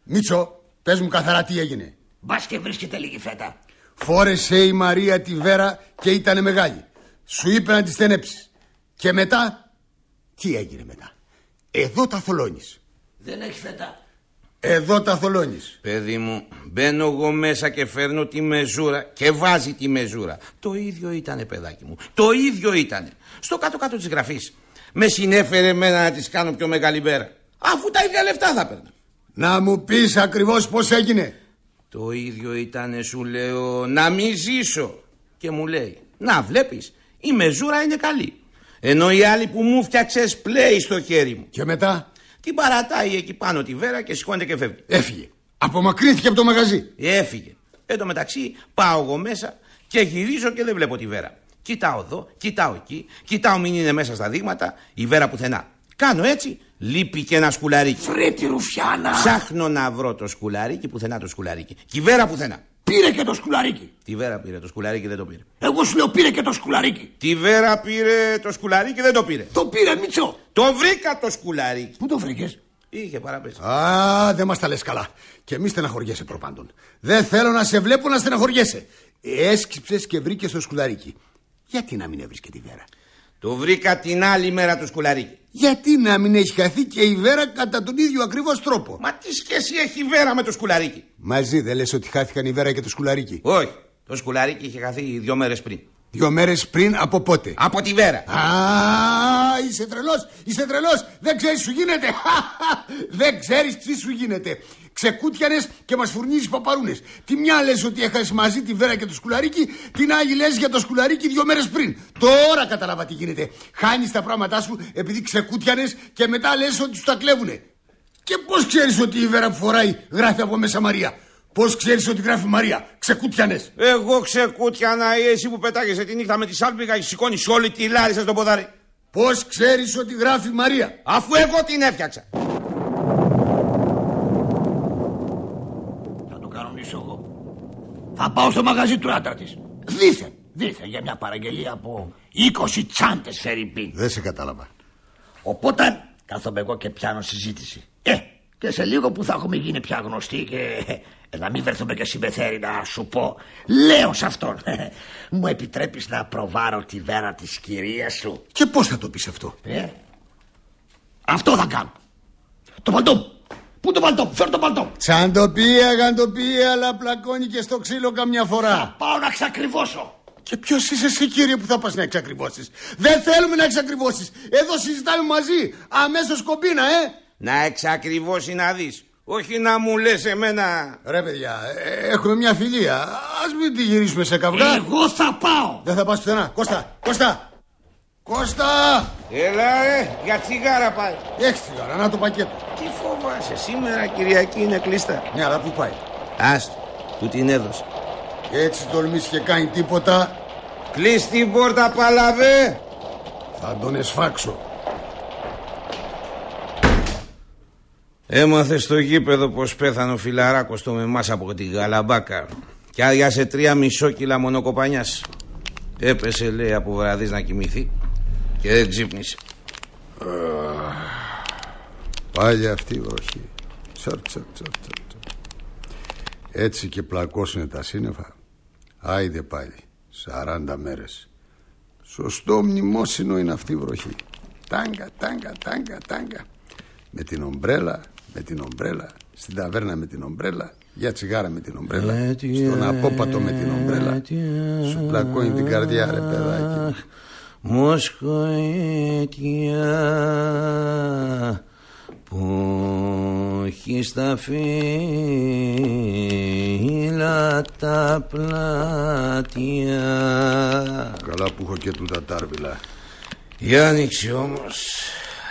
Speaker 5: Μίτσο, πες μου καθαρά τι έγινε.
Speaker 6: Μπας και βρίσκεται λίγη φέτα.
Speaker 5: Φόρεσε η Μαρία τη βέρα και ήτανε μεγάλη. Σου είπε να τη στενέψεις. Και μετά, τι έγινε μετά? Εδώ τα θολώνεις.
Speaker 6: Δεν έχει φέτα.
Speaker 5: Εδώ τα θολώνεις.
Speaker 7: Παιδί μου, μπαίνω εγώ μέσα και φέρνω τη μεζούρα και βάζει τη μεζούρα. Το ίδιο ήτανε, παιδάκι μου. Το ίδιο ήτανε. Στο κάτω-κάτω της γραφής. Με συνέφερε εμένα να της κάνω πιο μεγάλη βέρα. Αφού τα ίδια λεφτά θα παίρνω.
Speaker 5: Να μου πεις ακριβώς πώς έγινε.
Speaker 7: Το ίδιο ήτανε, σου λέω, να μην ζήσω. Και μου λέει, να βλέπεις, η μεζούρα είναι καλή. Ενώ η άλλη που μου φτιάξες πλέει στο χέρι μου.
Speaker 5: Και μετά?
Speaker 7: Την παρατάει εκεί πάνω τη βέρα και σηκώνεται και φεύγει.
Speaker 5: Έφυγε. Απομακρύνθηκε από το μαγαζί.
Speaker 7: Έφυγε. Εν τω μεταξύ πάω εγώ μέσα και γυρίζω και δεν βλέπω τη βέρα. Κοιτάω εδώ, κοιτάω εκεί, κοιτάω μην είναι μέσα στα δείγματα, η βέρα πουθενά. Κάνω έτσι, λείπει και ένα σκουλαρίκι.
Speaker 6: Βρε τη ρουφιάνα.
Speaker 7: Ψάχνω να βρω το σκουλαρίκι, πουθενά το σκουλαρίκι. Και η βέρα πουθενά.
Speaker 6: Πήρε και το σκουλαρίκι.
Speaker 7: Τη βέρα πήρε, το σκουλαρίκι δεν το πήρε.
Speaker 6: Εγώ σου λέω πήρε και το σκουλαρίκι.
Speaker 7: Τη βέρα πήρε, το σκουλαρίκι δεν το πήρε.
Speaker 6: Το πήρε, Μίτσο.
Speaker 7: Το βρήκα το σκουλαρίκι.
Speaker 6: Πού το βρήκες?
Speaker 7: Είχε παραπέσει.
Speaker 5: Α, δεν μας τα λες καλά. Και μη στεναχωριέσαι προπάντων. Δεν θέλω να σε βλέπω να στεναχωριέσαι. Έσκυψες και βρήκες το σκουλαρίκι. Γιατί να μην έβρισκε τη βέρα?
Speaker 7: Το βρήκα την άλλη μέρα το σκουλαρίκι.
Speaker 5: Γιατί να μην έχει χαθεί και η βέρα κατά τον ίδιο ακριβώς τρόπο?
Speaker 7: Μα τι σχέση έχει η βέρα με το σκουλαρίκι?
Speaker 5: Μαζί δεν λες ότι χάθηκαν η βέρα και το σκουλαρίκι?
Speaker 7: Όχι. Το σκουλαρίκι είχε χαθεί 2 μέρες πριν.
Speaker 5: 2 μέρες πριν από πότε?
Speaker 7: Από τη βέρα.
Speaker 5: Α, είσαι τρελός, είσαι τρελός. Δεν ξέρεις σου γίνεται. Δεν ξέρεις τι σου γίνεται. Ξεκούτιανες και μας φουρνίζεις παπαρούνες. Τη μια λες ότι έχασες μαζί τη βέρα και το σκουλαρίκι, την άλλη λες για το σκουλαρίκι 2 μέρες πριν. Τώρα κατάλαβα τι γίνεται. Χάνεις τα πράγματά σου επειδή ξεκούτιανες και μετά λες ότι σου τα κλέβουνε. Και πώς ξέρεις ότι η βέρα που φοράει γράφει από μέσα Μαρία? Πώς ξέρεις ότι γράφει Μαρία? Ξεκούτιανες.
Speaker 7: Εγώ ξεκούτιανα, εσύ που πετάγεσαι τη νύχτα με τη σάλπιγα και σηκώνεις όλη τη λάρισα στο ποδάρι.
Speaker 5: Πώς ξέρεις ότι γράφει Μαρία?
Speaker 7: Αφού εγώ την έφτιαξα.
Speaker 6: Θα το κανονίσω εγώ. Θα πάω στο μαγαζί του άντρα της. Δήθεν για μια παραγγελία από 20 τσάντες φερρυπίν.
Speaker 5: Δεν σε κατάλαβα.
Speaker 6: Οπότε κάθομαι εγώ και πιάνω συζήτηση. Και σε λίγο που θα έχουμε γίνει πια γνωστοί και να μην βρεθούμε και συμπεθέροι να σου πω, λέω σε αυτόν, μου επιτρέπεις να προβάρω τη βέρα της κυρίας σου?
Speaker 5: Και πώς θα το πεις αυτό?
Speaker 6: Αυτό θα κάνω. Το παλτό μου. Πού το παλτό μου? Φέρω το παλτό μου.
Speaker 5: Τσαντοπία, γαντοπία, αλλά πλακώνει και στο ξύλο καμιά φορά.
Speaker 6: Θα πάω να εξακριβώσω.
Speaker 5: Και ποιος είσαι εσύ, κύριε, που θα πας να εξακριβώσεις? Δεν θέλουμε να εξακριβώσεις. Εδώ συζητάμε μαζί. Αμέσως κομπίνα,
Speaker 7: Να εξακριβώσει να δεις. Όχι να μου λες εμένα.
Speaker 5: Ρε παιδιά, έχουμε μια φιλία. Ας μην τη γυρίσουμε σε καυγά.
Speaker 6: Εγώ θα πάω.
Speaker 5: Δεν θα πας πουθενά. Κώστα!
Speaker 7: Έλα για τσιγάρα πάει.
Speaker 5: Έχεις τσιγάρα, να το πακέτο.
Speaker 7: Τι φοβάσαι, σήμερα Κυριακή είναι κλειστά.
Speaker 5: Ναι, αλλά πού πάει?
Speaker 7: Άστο, του την έδωσε.
Speaker 5: Έτσι τολμήσει και κάνει τίποτα.
Speaker 7: Κλείς την πόρτα, παλαβέ.
Speaker 5: Θα τον εσφάξω.
Speaker 7: Έμαθε στο γήπεδο πως πέθανε ο φιλαράκος το με εμάς από τη Γαλαμπάκα. Και άδειασε 3,5 κιλά μονοκοπανιάς. Έπεσε, λέει, από βραδείς να κοιμηθεί και δεν ξύπνησε.
Speaker 5: Πάλι αυτή η βροχή. Έτσι και πλακώσουνε τα σύννεφα. Άιντε πάλι 40 μέρες. Σωστό μνημόσυνο είναι αυτή η βροχή. Τάγκα. Με την ομπρέλα. Στην ταβέρνα με την ομπρέλα. Για τσιγάρα με την ομπρέλα. Στον απόπατο με την ομπρέλα. Σου πλακώνει την καρδιά, ρε παιδάκι.
Speaker 7: Μοσχοέτια που έχει στα φύλλα τα πλάτια.
Speaker 5: Καλά που έχω και τούτα τάρβιλα.
Speaker 7: Η άνοιξη όμως,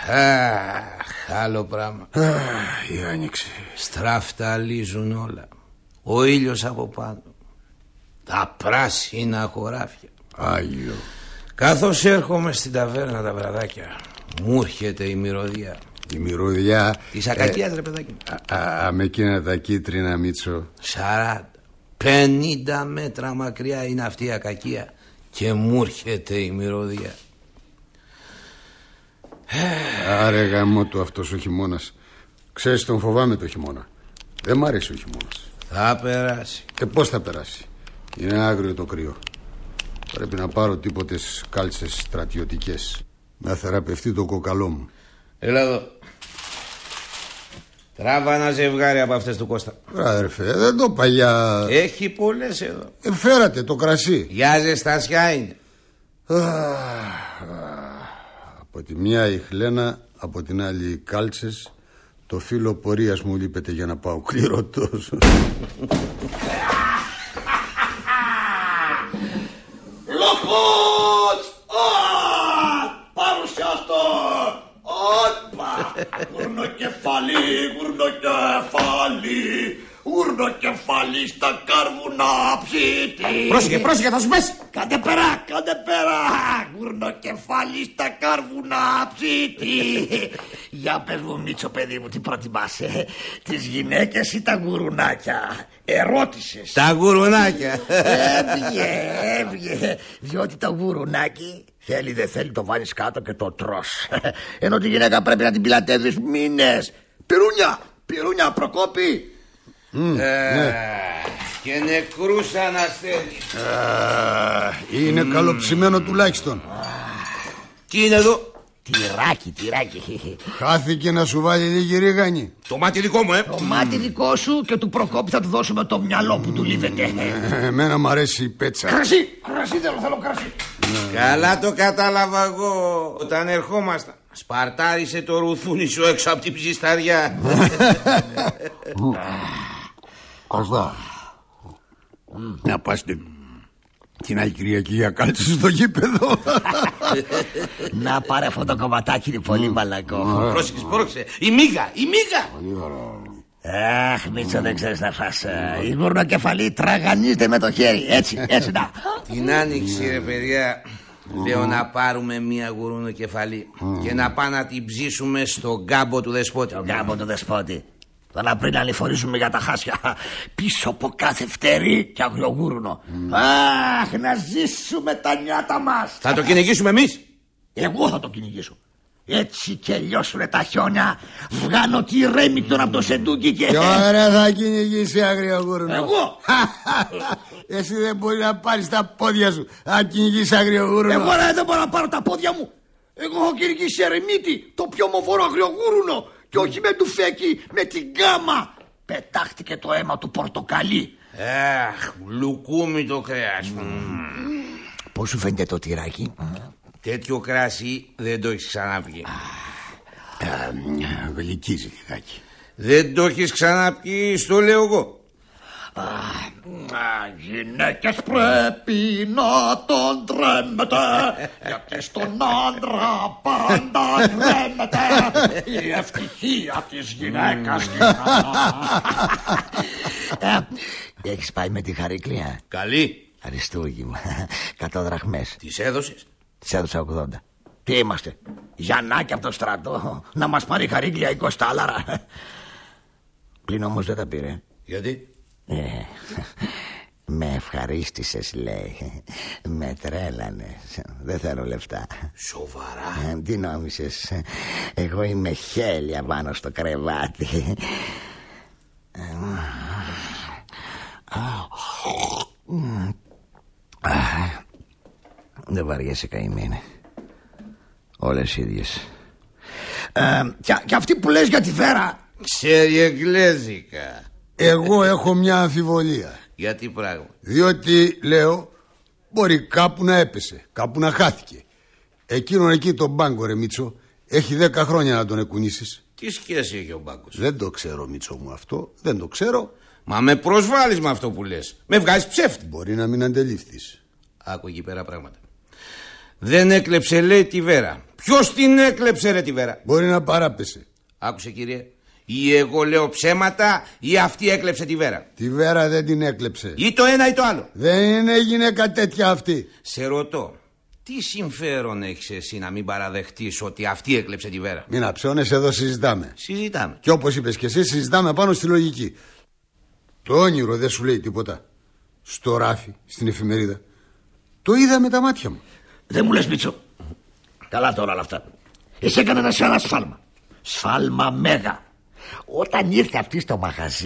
Speaker 7: άλλο πράγμα.
Speaker 5: Η άνοιξη.
Speaker 7: Στραφταλίζουν όλα. Ο ήλιος από πάνω, τα πράσινα χωράφια.
Speaker 5: Άγιο.
Speaker 7: Καθώς έρχομαι στην ταβέρνα τα βραδάκια, μου έρχεται η μυρωδιά.
Speaker 5: Η μυρωδιά
Speaker 7: της ακακίας, ρε παιδάκι μου.
Speaker 5: Με εκείνα τα κίτρινα, Μίτσο.
Speaker 7: 40-50 μέτρα μακριά είναι αυτή η ακακία και μου έρχεται η μυρωδιά.
Speaker 5: Άρε γαμό του αυτός ο χειμώνας. Ξέρεις, τον φοβάμαι το χειμώνα. Δεν μ' αρέσει ο χειμώνας.
Speaker 7: Θα περάσει.
Speaker 5: Πώς θα περάσει? Είναι άγριο το κρύο. Πρέπει να πάρω τίποτες κάλτσες στρατιωτικές. Να θεραπευτεί το κοκαλό μου.
Speaker 7: Έλα εδώ. Τράβα ένα ζευγάρι από αυτές του Κώστα.
Speaker 5: Αδερφέ, δεν το παλιά.
Speaker 7: Έχει πολλές εδώ.
Speaker 5: Φέρατε το κρασί.
Speaker 7: Για ζεστασιά είναι.
Speaker 5: Από τη μια η Χλένα, από την άλλη οι κάλτσες. Το φύλλο πορείας μου λείπεται για να πάω κληρωτός.
Speaker 6: Λοχός! Παρουσιάστο! Όπα! Γουρνοκεφάλι, γουρνοκεφάλι, γουρνοκεφάλι στα κάρβουνα ψήτη.
Speaker 7: Πρόσεχε, θα σου πέσει.
Speaker 6: Κάντε πέρα! Γουρνοκεφάλι στα κάρβουνα ψήτη. Για πες μου, Μίτσο, παιδί μου, τι προτιμάς, τις γυναίκες ή τα γουρουνάκια? Ερώτησες.
Speaker 7: Τα γουρουνάκια.
Speaker 6: Έβγε. Διότι το γουρουνάκι θέλει δεν θέλει το βάλεις κάτω και το τρως. Ενώ τη γυναίκα πρέπει να την πιλατεύεις μήνες. Πυρούνια Προκόπη.
Speaker 5: Ναι.
Speaker 7: Και νεκρούς αναστέλνει.
Speaker 5: Είναι καλοψημένο τουλάχιστον.
Speaker 7: Τι είναι εδώ?
Speaker 6: Τυράκι.
Speaker 5: Χάθηκε να σου βάλει λίγη ρίγανη.
Speaker 7: Το μάτι δικό μου,
Speaker 6: Το μάτι δικό σου και του Προκόπη θα του δώσουμε το μυαλό που του λείβεται.
Speaker 5: Εμένα μ' αρέσει η πέτσα.
Speaker 6: Κρασί θέλω κρασί.
Speaker 7: Καλά το κατάλαβα εγώ όταν ερχόμασταν. Σπαρτάρισε το ρουθούνι σου έξω από την ψισταριά.
Speaker 5: Κωστά. Να πας την άλλη Κυριακή για κάλτσες στο γήπεδο.
Speaker 6: Να πάρε αυτό το κομματάκι, είναι πολύ μαλακό.
Speaker 7: Πρόσεξε, η μίγα.
Speaker 6: Αχ, Μίτσο, δεν ξέρεις να φας. Η γουρνοκεφαλή τραγανίζεται με το χέρι. Έτσι να.
Speaker 7: Την άνοιξη, ρε παιδιά, λέω να πάρουμε μια γουρνοκεφαλή και να πάμε να την ψήσουμε στον γκάμπο του δεσπότη.
Speaker 6: Τον γκάμπο του δεσπότη. Τώρα πριν αληφορίζουμε για τα χάσια. Πίσω από κάθε φτερί και αγριογούρνο. Αχ, να ζήσουμε τα νιάτα μας.
Speaker 7: Θα το κυνηγήσουμε εμείς.
Speaker 6: Εγώ θα το κυνηγήσω. Έτσι και λιώσουνε τα χιόνια. Βγάνω τη ρέμικτον από το σεντούκι και...
Speaker 5: Ωραία, θα κυνηγήσει αγριογούρνο.
Speaker 6: Εγώ.
Speaker 5: Εσύ δεν μπορεί να πάρεις τα πόδια σου. Θα κυνηγήσει αγριογούρνο.
Speaker 6: Εγώ δεν μπορώ να πάρω τα πόδια μου. Εγώ έχω κυνηγήσει ερεμίτη, το πιο μοβόρο αγριογούρνο. Και όχι με τουφέκι, με την γκάμα. Πετάχτηκε το αίμα του πορτοκαλί.
Speaker 7: Αχ, λουκούμι το κρέας.
Speaker 6: Πώς σου φαίνεται το τυράκι?
Speaker 7: Τέτοιο κράσι δεν το έχεις ξαναπιεί.
Speaker 5: Γλυκίζει λιγάκι.
Speaker 7: Δεν το έχεις ξαναπιεί, στο λέω εγώ.
Speaker 6: Γυναίκες πρέπει να τον τρέμετε, γιατί στον άντρα πάντα τρέμετε. Η ευτυχία της γυναίκας. Έχεις πάει με τη Χαρίκλια?
Speaker 7: Καλή.
Speaker 6: Αριστούργημα. 100 δραχμές.
Speaker 7: Τις έδωσες?
Speaker 6: Τις έδωσα 80. Τι είμαστε, Γιαννάκη από το στρατό? Να μας πάρει η Χαρίκλια 20 τάλαρα. Πλην όμως δεν τα πήρε.
Speaker 7: Γιατί?
Speaker 6: Με ευχαρίστησες, λέει. Με τρέλανες. Δεν θέλω λεφτά.
Speaker 7: Σοβαρά?
Speaker 6: Τι νόμισες? Εγώ είμαι χέλια πάνω στο κρεβάτι. Δεν βαριέσαι, καημένε. Όλες ίδιες. Και αυτή που λες για τη Βέρα?
Speaker 7: Ξέρει εγγλέζικα.
Speaker 5: Εγώ έχω μια αμφιβολία.
Speaker 7: Γιατί πράγμα?
Speaker 5: Διότι λέω, μπορεί κάπου να έπεσε, κάπου να χάθηκε. Εκείνον εκεί τον Μπάγκο, ρε Μίτσο, έχει 10 χρόνια να τον εκουνήσεις.
Speaker 7: Τι σχέση έχει ο Μπάγκος?
Speaker 5: Δεν το ξέρω, Μίτσο μου, αυτό. Δεν το ξέρω.
Speaker 7: Μα με προσβάλλεις με αυτό που λες. Με βγάζεις ψεύτη.
Speaker 5: Μπορεί να μην αντελήφθης.
Speaker 7: Άκου εκεί πέρα πράγματα. Δεν έκλεψε, λέει, τη Βέρα. Ποιος την έκλεψε, ρε, τη Βέρα?
Speaker 5: Μπορεί να παράπεσε.
Speaker 7: Άκουσε, κύριε. Ή εγώ λέω ψέματα ή αυτή έκλεψε τη Βέρα.
Speaker 5: Τη Βέρα δεν την έκλεψε.
Speaker 7: Ή το ένα ή το άλλο.
Speaker 5: Δεν είναι γυναίκα τέτοια αυτή.
Speaker 7: Σε ρωτώ, τι συμφέρον έχεις εσύ να μην παραδεχτείς ότι αυτή έκλεψε τη Βέρα?
Speaker 5: Μην αψώνες, εδώ συζητάμε.
Speaker 7: Συζητάμε.
Speaker 5: Και όπως είπες και εσύ, συζητάμε πάνω στη λογική. Το όνειρο δεν σου λέει τίποτα. Στο ράφι, στην εφημερίδα. Το είδα με τα μάτια μου.
Speaker 6: Δεν μου λες, Μίτσο? Καλά τώρα όλα αυτά. Εσύ έκανες ένα σφάλμα. Σφάλμα μέγα. Όταν ήρθε αυτή στο μαγαζί,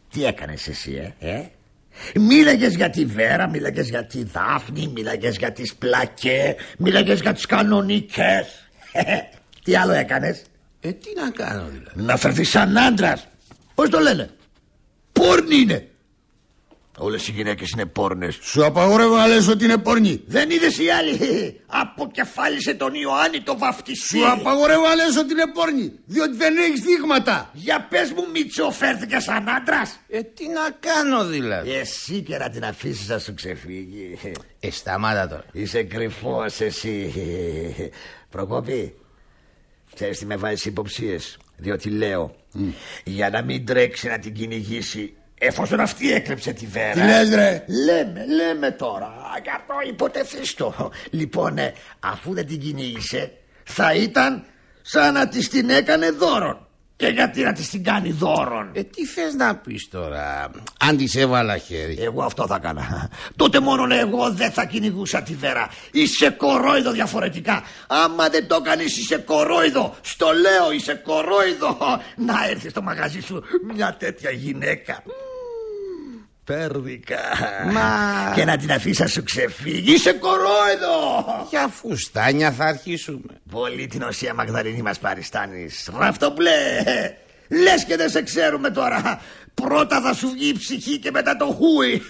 Speaker 6: Τι έκανες εσύ, Μίλαγες για τη Βέρα, μίλαγες για τη Δάφνη, μίλαγες για τις Πλακέ, μίλαγες για τις κανονικές. Τι άλλο έκανες?
Speaker 7: Τι να κάνω δηλαδή?
Speaker 6: Να φερθείς σαν άντρας. Πώς το λένε? Πόρνη είναι. Όλες οι γυναίκες είναι πόρνες.
Speaker 5: Σου απαγορεύω να λες ότι είναι πόρνη.
Speaker 6: Δεν είδες οι άλλοι? Αποκεφάλισε τον Ιωάννη το βαφτιστή.
Speaker 5: Σου απαγορεύω να λες ότι είναι πόρνη, διότι δεν έχεις δείγματα.
Speaker 6: Για πες μου, Μίτσο, φέρθηκες σαν άντρας?
Speaker 7: Τι να κάνω δηλαδή?
Speaker 6: Εσύ και να την αφήσεις να σου ξεφύγει.
Speaker 7: Σταμάτα τώρα.
Speaker 6: Είσαι κρυφός εσύ. Προκόπη, ξέρεις τι με βάζεις υποψίες? Διότι λέω για να μην τρέξει να την κυνηγήσει, εφόσον αυτή έκλεψε τη Βέρα.
Speaker 5: Τι λες ρε?
Speaker 6: Λέμε τώρα, για το υποτεθείς το. Λοιπόν, αφού δεν την κυνήγησε, θα ήταν σαν να της την έκανε δώρον. Και γιατί να της την κάνει δώρον?
Speaker 7: Τι θες να πεις τώρα? Αν της έβαλα χέρι.
Speaker 6: Εγώ αυτό θα έκανα. Τότε μόνο εγώ δεν θα κυνηγούσα τη Βέρα. Είσαι κορόιδο διαφορετικά. Άμα δεν το έκανες είσαι κορόιδο. Στο λέω, είσαι κορόιδο. Να έρθει στο μαγαζί σου μια τέτοια γυναίκα. Πέρδικα. Και να την αφήσει να σου ξεφύγει. Είσαι κορόιδο.
Speaker 7: Για φουστάνια θα αρχίσουμε.
Speaker 6: Πολύ την οσία Μαγδαληνή μας παριστάνεις. Ραφτοπλέ. Λες και δεν σε ξέρουμε τώρα. Πρώτα θα σου βγει η ψυχή και μετά το χούι.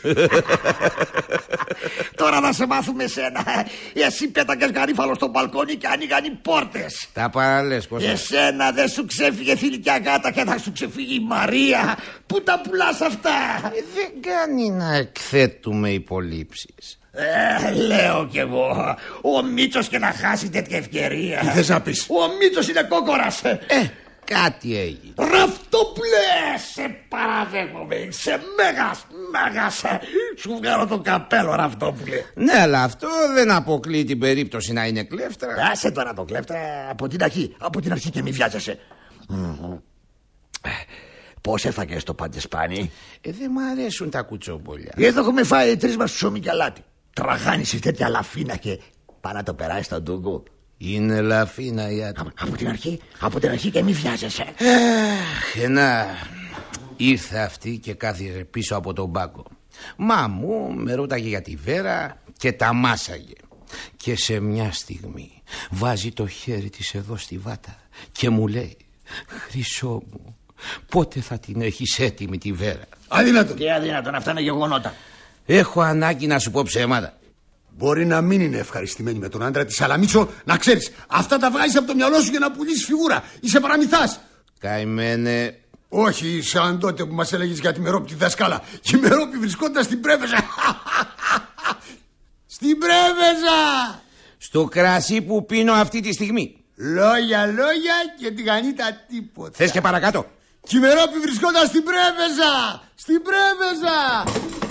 Speaker 6: Τώρα θα σε μάθουμε σένα. Εσύ πέταγες γαρίφαλο στο μπαλκόνι και ανοίγαν οι πόρτες.
Speaker 7: Τα παραλές Κώστα.
Speaker 6: Εσένα δεν σου ξέφυγε θηλυκιά γάτα και θα σου ξεφύγει η Μαρία. Πού τα πουλάς αυτά?
Speaker 7: Δεν κάνει να εκθέτουμε υπολείψεις.
Speaker 6: Λέω κι εγώ. Ο Μίτσος και να χάσει τέτοια ευκαιρία.
Speaker 5: Τι θες να πεις?
Speaker 6: Ο Μίτσος είναι κόκορας.
Speaker 7: Κάτι έγινε.
Speaker 6: Ραφτοπλέ, σε παραδέχομαι. Είσαι μέγας. Σου βγάλω το καπέλο, Ραφτοπλέ.
Speaker 7: Ναι, αλλά αυτό δεν αποκλείει την περίπτωση να είναι κλέφτρα.
Speaker 6: Άσε τώρα το κλέφτρα από την αρχή και μη βιάζεσαι. Πώς έφαγες το παντεσπάνι?
Speaker 7: Δεν μου αρέσουν τα κουτσόμπολια.
Speaker 6: Εδώ έχουμε φάει 3 μας ψωμί και αλάτι. Τραγάνισες τέτοια λαφίνα και πάει να το περάσει στον ντούγκο.
Speaker 7: Είναι λαφίνα η άτομα.
Speaker 6: Από την αρχή και μη βιάζεσαι.
Speaker 7: Ήρθε αυτή και κάθισε πίσω από τον πάγκο. Μα μου με ρώταγε για τη Βέρα και τα μάσαγε. Και σε μια στιγμή βάζει το χέρι της εδώ στη βάτα και μου λέει: Χρυσό μου, πότε θα την έχεις έτοιμη τη Βέρα?
Speaker 5: Αδύνατον.
Speaker 6: Τι αδύνατον, αυτά είναι γεγονότα.
Speaker 7: Έχω ανάγκη να σου πω ψέματα.
Speaker 5: Μπορεί να μην είναι ευχαριστημένη με τον άντρα της, αλλά Μίτσο, να ξέρεις, αυτά τα βγάζεις από το μυαλό σου για να πουλήσεις φιγούρα. Είσαι παραμυθάς.
Speaker 7: Καημένε.
Speaker 5: Όχι σαν τότε που μας έλεγες για τη Μερόπη τη δασκάλα. Η Μερόπη βρισκόταν στην Πρέβεζα. Στην Πρέβεζα.
Speaker 7: Στο κρασί που πίνω αυτή τη στιγμή.
Speaker 5: Λόγια και τηγανίτα τίποτα.
Speaker 7: Θες και παρακάτω?
Speaker 5: Και η Μερόπη βρισκόταν στην Πρέβεζα. Στην Πρέβεζα.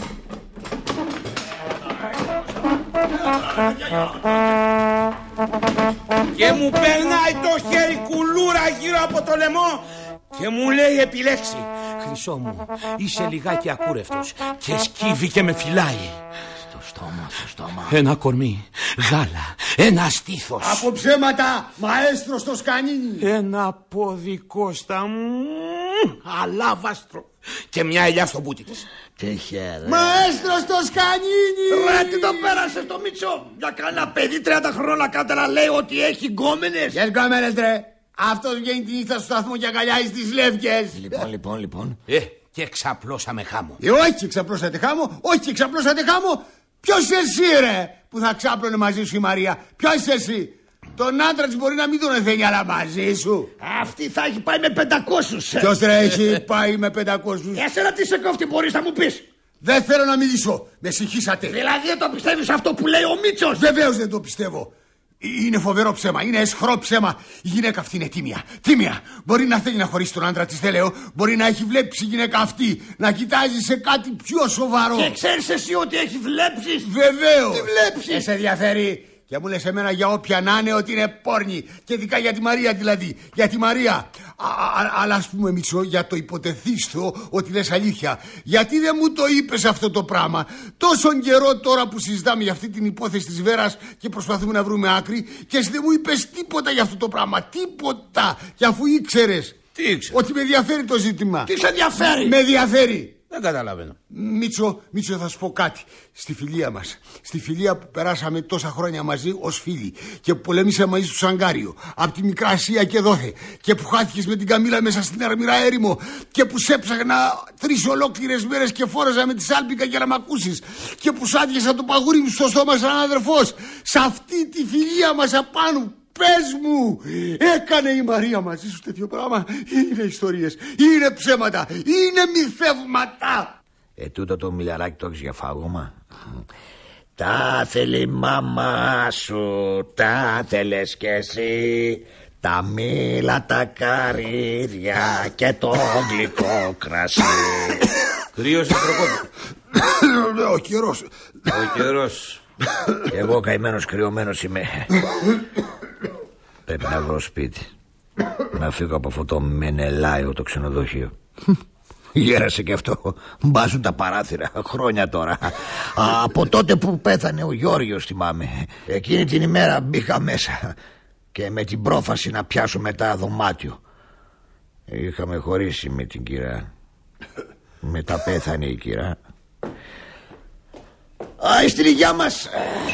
Speaker 7: Και μου περνάει το χέρι κουλούρα γύρω από το λαιμό και μου λέει: επιλέξει. Χρυσό μου, είσαι λιγάκι ακούρευτος και σκύβει και με φυλάει.
Speaker 6: Στο στόμα.
Speaker 7: Ένα κορμί, γάλα, ένα στήθος.
Speaker 5: Από ψέματα, μαέστρο στο σκανίνι.
Speaker 7: Ένα πόδι, Κώστα μου, αλάβαστρο. Και μια ελιά στο μπούτι της.
Speaker 6: Τυχαία.
Speaker 5: Μαέστρο στο σκανίνι.
Speaker 6: Ρε, τι το πέρασε το Μίτσο? Για κανένα παιδί 30 χρόνια κάτω να λέει ότι έχει γκόμενες.
Speaker 5: Ποιες γκόμενες ρε? Αυτός βγαίνει τη νύχτα στο σταθμό και αγκαλιάζει τις λεύκες.
Speaker 6: Λοιπόν.
Speaker 7: Και ξαπλώσαμε χάμο.
Speaker 5: Όχι ξαπλώσατε χάμο. Ποιος εσύ ρε που θα ξάπλωνε μαζί σου η Μαρία? Ποιος εσύ? Τον άντρα της μπορεί να μην τον εθένει, αλλά μαζί σου.
Speaker 6: Αυτή θα έχει πάει με 500.
Speaker 5: Ποιος ρε έχει πάει με 500?
Speaker 6: Εσένα τι σε κόφτει, μπορείς να μου πεις?
Speaker 5: Δεν θέλω να μιλήσω, με συγχύσατε.
Speaker 6: Δηλαδή δεν το πιστεύεις αυτό που λέει ο Μίτσος?
Speaker 5: Βεβαίως δεν το πιστεύω. Είναι φοβερό ψέμα, είναι αισχρό ψέμα. Η γυναίκα αυτή είναι τίμια. Τίμια. Μπορεί να θέλει να χωρίσει τον άντρα της, δεν λέω. Μπορεί να έχει βλέψει η γυναίκα αυτή να κοιτάζει σε κάτι πιο σοβαρό.
Speaker 6: Και ξέρεις εσύ ότι έχει βλέψεις?
Speaker 5: Βεβαίως.
Speaker 6: Τι βλέψεις?
Speaker 5: Σε ενδιαφέρει? Και μου λες εμένα για όποια να είναι ότι είναι πόρνη. Και ειδικά για τη Μαρία δηλαδή. Για τη Μαρία. Αλλά ας πούμε Μίτσο, για το υποτεθίστο ότι λες αλήθεια. Γιατί δεν μου το είπες αυτό το πράγμα? Τόσον καιρό τώρα που συζητάμε για αυτή την υπόθεση της Βέρας και προσπαθούμε να βρούμε άκρη, και εσύ δεν μου είπες τίποτα για αυτό το πράγμα. Τίποτα. Και αφού ήξερες.
Speaker 7: Τι ήξερες?
Speaker 5: Ότι με ενδιαφέρει το ζήτημα.
Speaker 6: Τι σε ενδιαφέρει?
Speaker 5: Με ενδιαφέρει.
Speaker 7: Δεν καταλαβαίνω.
Speaker 5: Μίτσο, θα σου πω κάτι. Στη φιλία μας, στη φιλία που περάσαμε τόσα χρόνια μαζί ως φίλοι και που πολεμήσαμε μαζί στο Σαγκάριο, από τη Μικρά Ασία και δόθε, και που χάθηκες με την Καμίλα μέσα στην Αρμυρά έρημο, και που σε έψαχνα 3 ολόκληρες μέρες και φόραζα με τη σάλπικα για να μ' ακούσεις, και που σ' άδειασα το παγούρι μου στο στόμα σαν αδερφός. Σε αυτή τη φιλία μας απάνω, πες μου, έκανε η Μαρία μαζί σου τέτοιο πράγμα? Είναι ιστορίες, είναι ψέματα, είναι μυθεύματα.
Speaker 6: Τούτο το μιλιαράκι το έχεις για φάγωμα? Τα θέλει η μάμα σου, τα θέλες κι εσύ, τα μήλα, τα καρύδια και το γλυκό κρασί.
Speaker 7: Κρύωσε, Προκόπη?
Speaker 5: Ο καιρός.
Speaker 7: Ο καιρός.
Speaker 6: Εγώ καημένος κρυωμένος είμαι. Πρέπει να βρω σπίτι, να φύγω από αυτό το Μενελάιο το ξενοδοχείο. Γέρασε και αυτό. Μπάζουν τα παράθυρα χρόνια τώρα. Από τότε που πέθανε ο Γιώργος θυμάμαι. Εκείνη την ημέρα μπήκα μέσα και με την πρόφαση να πιάσω μετά δωμάτιο. Είχαμε χωρίσει με την κυρά. Μετά πέθανε η κυρά. Στην υγειά μας.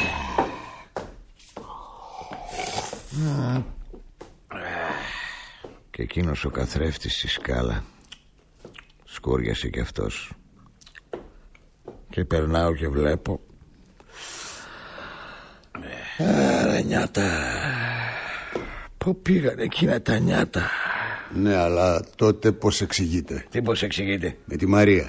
Speaker 6: Και εκείνος ο καθρέφτης στη σκάλα σκούριασε κι αυτός. Και περνάω και βλέπω. Άρα νιάτα. Πού πήγαν εκείνα τα νιάτα?
Speaker 5: Ναι, αλλά τότε πώς εξηγείται?
Speaker 6: Τι πώς εξηγείται?
Speaker 5: Με τη Μαρία.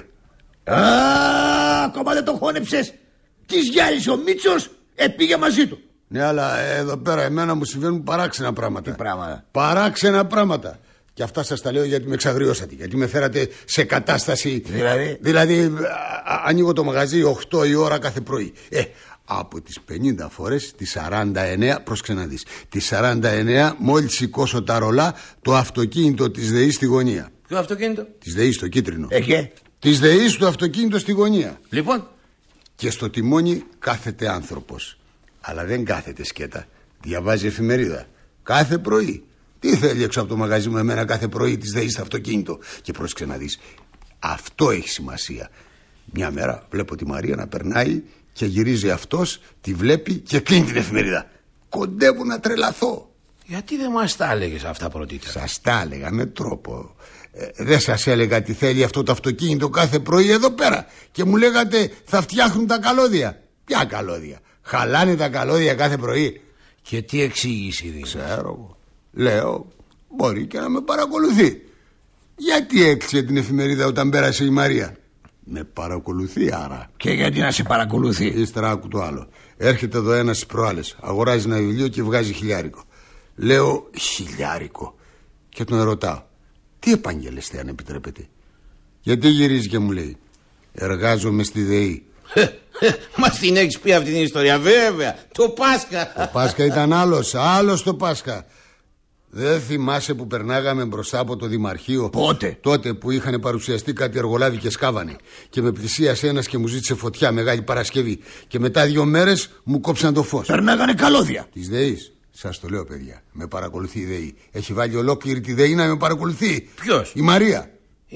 Speaker 6: Ακόμα δεν το χώνεψες? Της γυάλισε ο Μίτσος, πήγε μαζί του.
Speaker 5: Ναι, αλλά εδώ πέρα εμένα μου συμβαίνουν παράξενα πράγματα.
Speaker 6: Τι πράγματα?
Speaker 5: Παράξενα πράγματα. Και αυτά σας τα λέω γιατί με εξαγριώσατε, γιατί με φέρατε σε κατάσταση. Δηλαδή ανοίγω το μαγαζί 8 η ώρα κάθε πρωί. Από τις 50 φορές, τις 49, πρόσεξε να δεις, τις 49 μόλις σηκώσω τα ρολά, το αυτοκίνητο της ΔΕΗ στη γωνία.
Speaker 7: Ποιο αυτοκίνητο?
Speaker 5: Της ΔΕΗ στο κίτρινο.
Speaker 6: Της
Speaker 5: ΔΕΗ στο αυτοκίνητο στη γωνία.
Speaker 7: Λοιπόν.
Speaker 5: Και στο τιμόνι κάθεται άνθρωπος. Αλλά δεν κάθεται σκέτα. Διαβάζει εφημερίδα. Κάθε πρωί. Τι θέλει έξω από το μαγαζί μου εμένα κάθε πρωί της ΔΕΗ στο αυτοκίνητο? Και πρόσεξε να δεις, αυτό έχει σημασία. Μια μέρα βλέπω τη Μαρία να περνάει και γυρίζει αυτός, τη βλέπει και κλείνει την εφημερίδα. Κοντεύω να τρελαθώ.
Speaker 7: Γιατί δεν μας τα έλεγες αυτά πρωτήτερα?
Speaker 5: Σας τα έλεγα με τρόπο. Δεν σας έλεγα τι θέλει αυτό το αυτοκίνητο κάθε πρωί εδώ πέρα? Και μου λέγατε θα φτιάχνουν τα καλώδια. Ποια καλώδια? Χαλάνε τα καλώδια κάθε πρωί.
Speaker 7: Και τι εξήγηση δίνεις?
Speaker 5: Ξέρω εγώ. Λέω μπορεί και να με παρακολουθεί. Γιατί έκλεισε την εφημερίδα όταν πέρασε η Μαρία? Με παρακολουθεί άρα.
Speaker 6: Και γιατί να σε παρακολουθεί?
Speaker 5: Ύστερα άκου το άλλο. Έρχεται εδώ ένας στις προάλλες, αγοράζει ένα βιβλίο και βγάζει 1.000. Λέω 1.000. Και τον ρωτάω, τι επαγγελεστε αν επιτρέπετε? Γιατί γυρίζει και μου λέει, εργάζομαι στη ΔΕΗ.
Speaker 7: Μας την έχεις πει αυτή την ιστορία? Βέβαια, το Πάσχα.
Speaker 5: Το Πάσχα ήταν άλλος το Πάσχα. Δεν θυμάσαι που περνάγαμε μπροστά από το Δημαρχείο?
Speaker 6: Πότε?
Speaker 5: Τότε που είχαν παρουσιαστεί κάτι εργολάβοι και σκάβανε. Και με πλησίασε ένας και μου ζήτησε φωτιά Μεγάλη Παρασκευή. Και μετά 2 μέρες μου κόψαν το φως.
Speaker 6: Περνάγανε καλώδια.
Speaker 5: Της ΔΕΗς. Σας το λέω παιδιά, με παρακολουθεί η ΔΕΗ. Έχει βάλει ολόκληρη τη ΔΕΗ να με παρακολουθεί.
Speaker 7: Ποιος?
Speaker 5: Η Μαρία.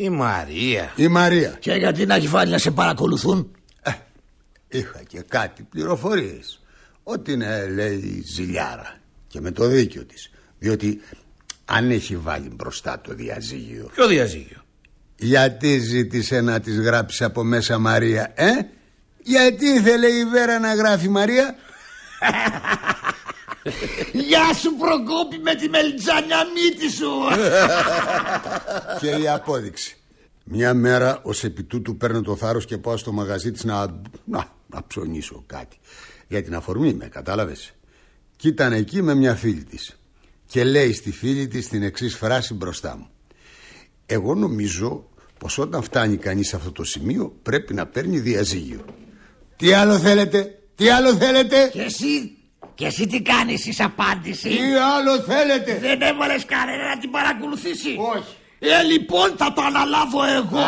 Speaker 7: Η Μαρία.
Speaker 6: Και γιατί να έχει βάλει να σε παρακολουθούν?
Speaker 5: Είχα και κάτι πληροφορίες. Ότι είναι λέει ζηλιάρα. Και με το δίκιο της. Διότι αν έχει βάλει μπροστά το διαζύγιο.
Speaker 7: Ποιο διαζύγιο?
Speaker 5: Γιατί ζήτησε να της γράψει από μέσα Μαρία? Γιατί ήθελε η Βέρα να γράφει Μαρία?
Speaker 6: Γεια σου Προκόπη με τη μελιτζάνια μύτη σου.
Speaker 5: Και η απόδειξη. Μια μέρα ως επί τούτου παίρνω το θάρρος και πάω στο μαγαζί της να ψωνίσω κάτι. Για την αφορμή με, κατάλαβες? Κι ήταν εκεί με μια φίλη της. Και λέει στη φίλη της την εξής φράση μπροστά μου. Εγώ νομίζω πως όταν φτάνει κανείς σε αυτό το σημείο πρέπει να παίρνει διαζύγιο. Τι άλλο θέλετε?
Speaker 6: Και εσύ τι κάνεις εις απάντηση?
Speaker 5: Τι άλλο θέλετε?
Speaker 6: Δεν έβαλες κανένα να την παρακολουθήσει?
Speaker 5: Όχι.
Speaker 6: Λοιπόν θα το αναλάβω εγώ.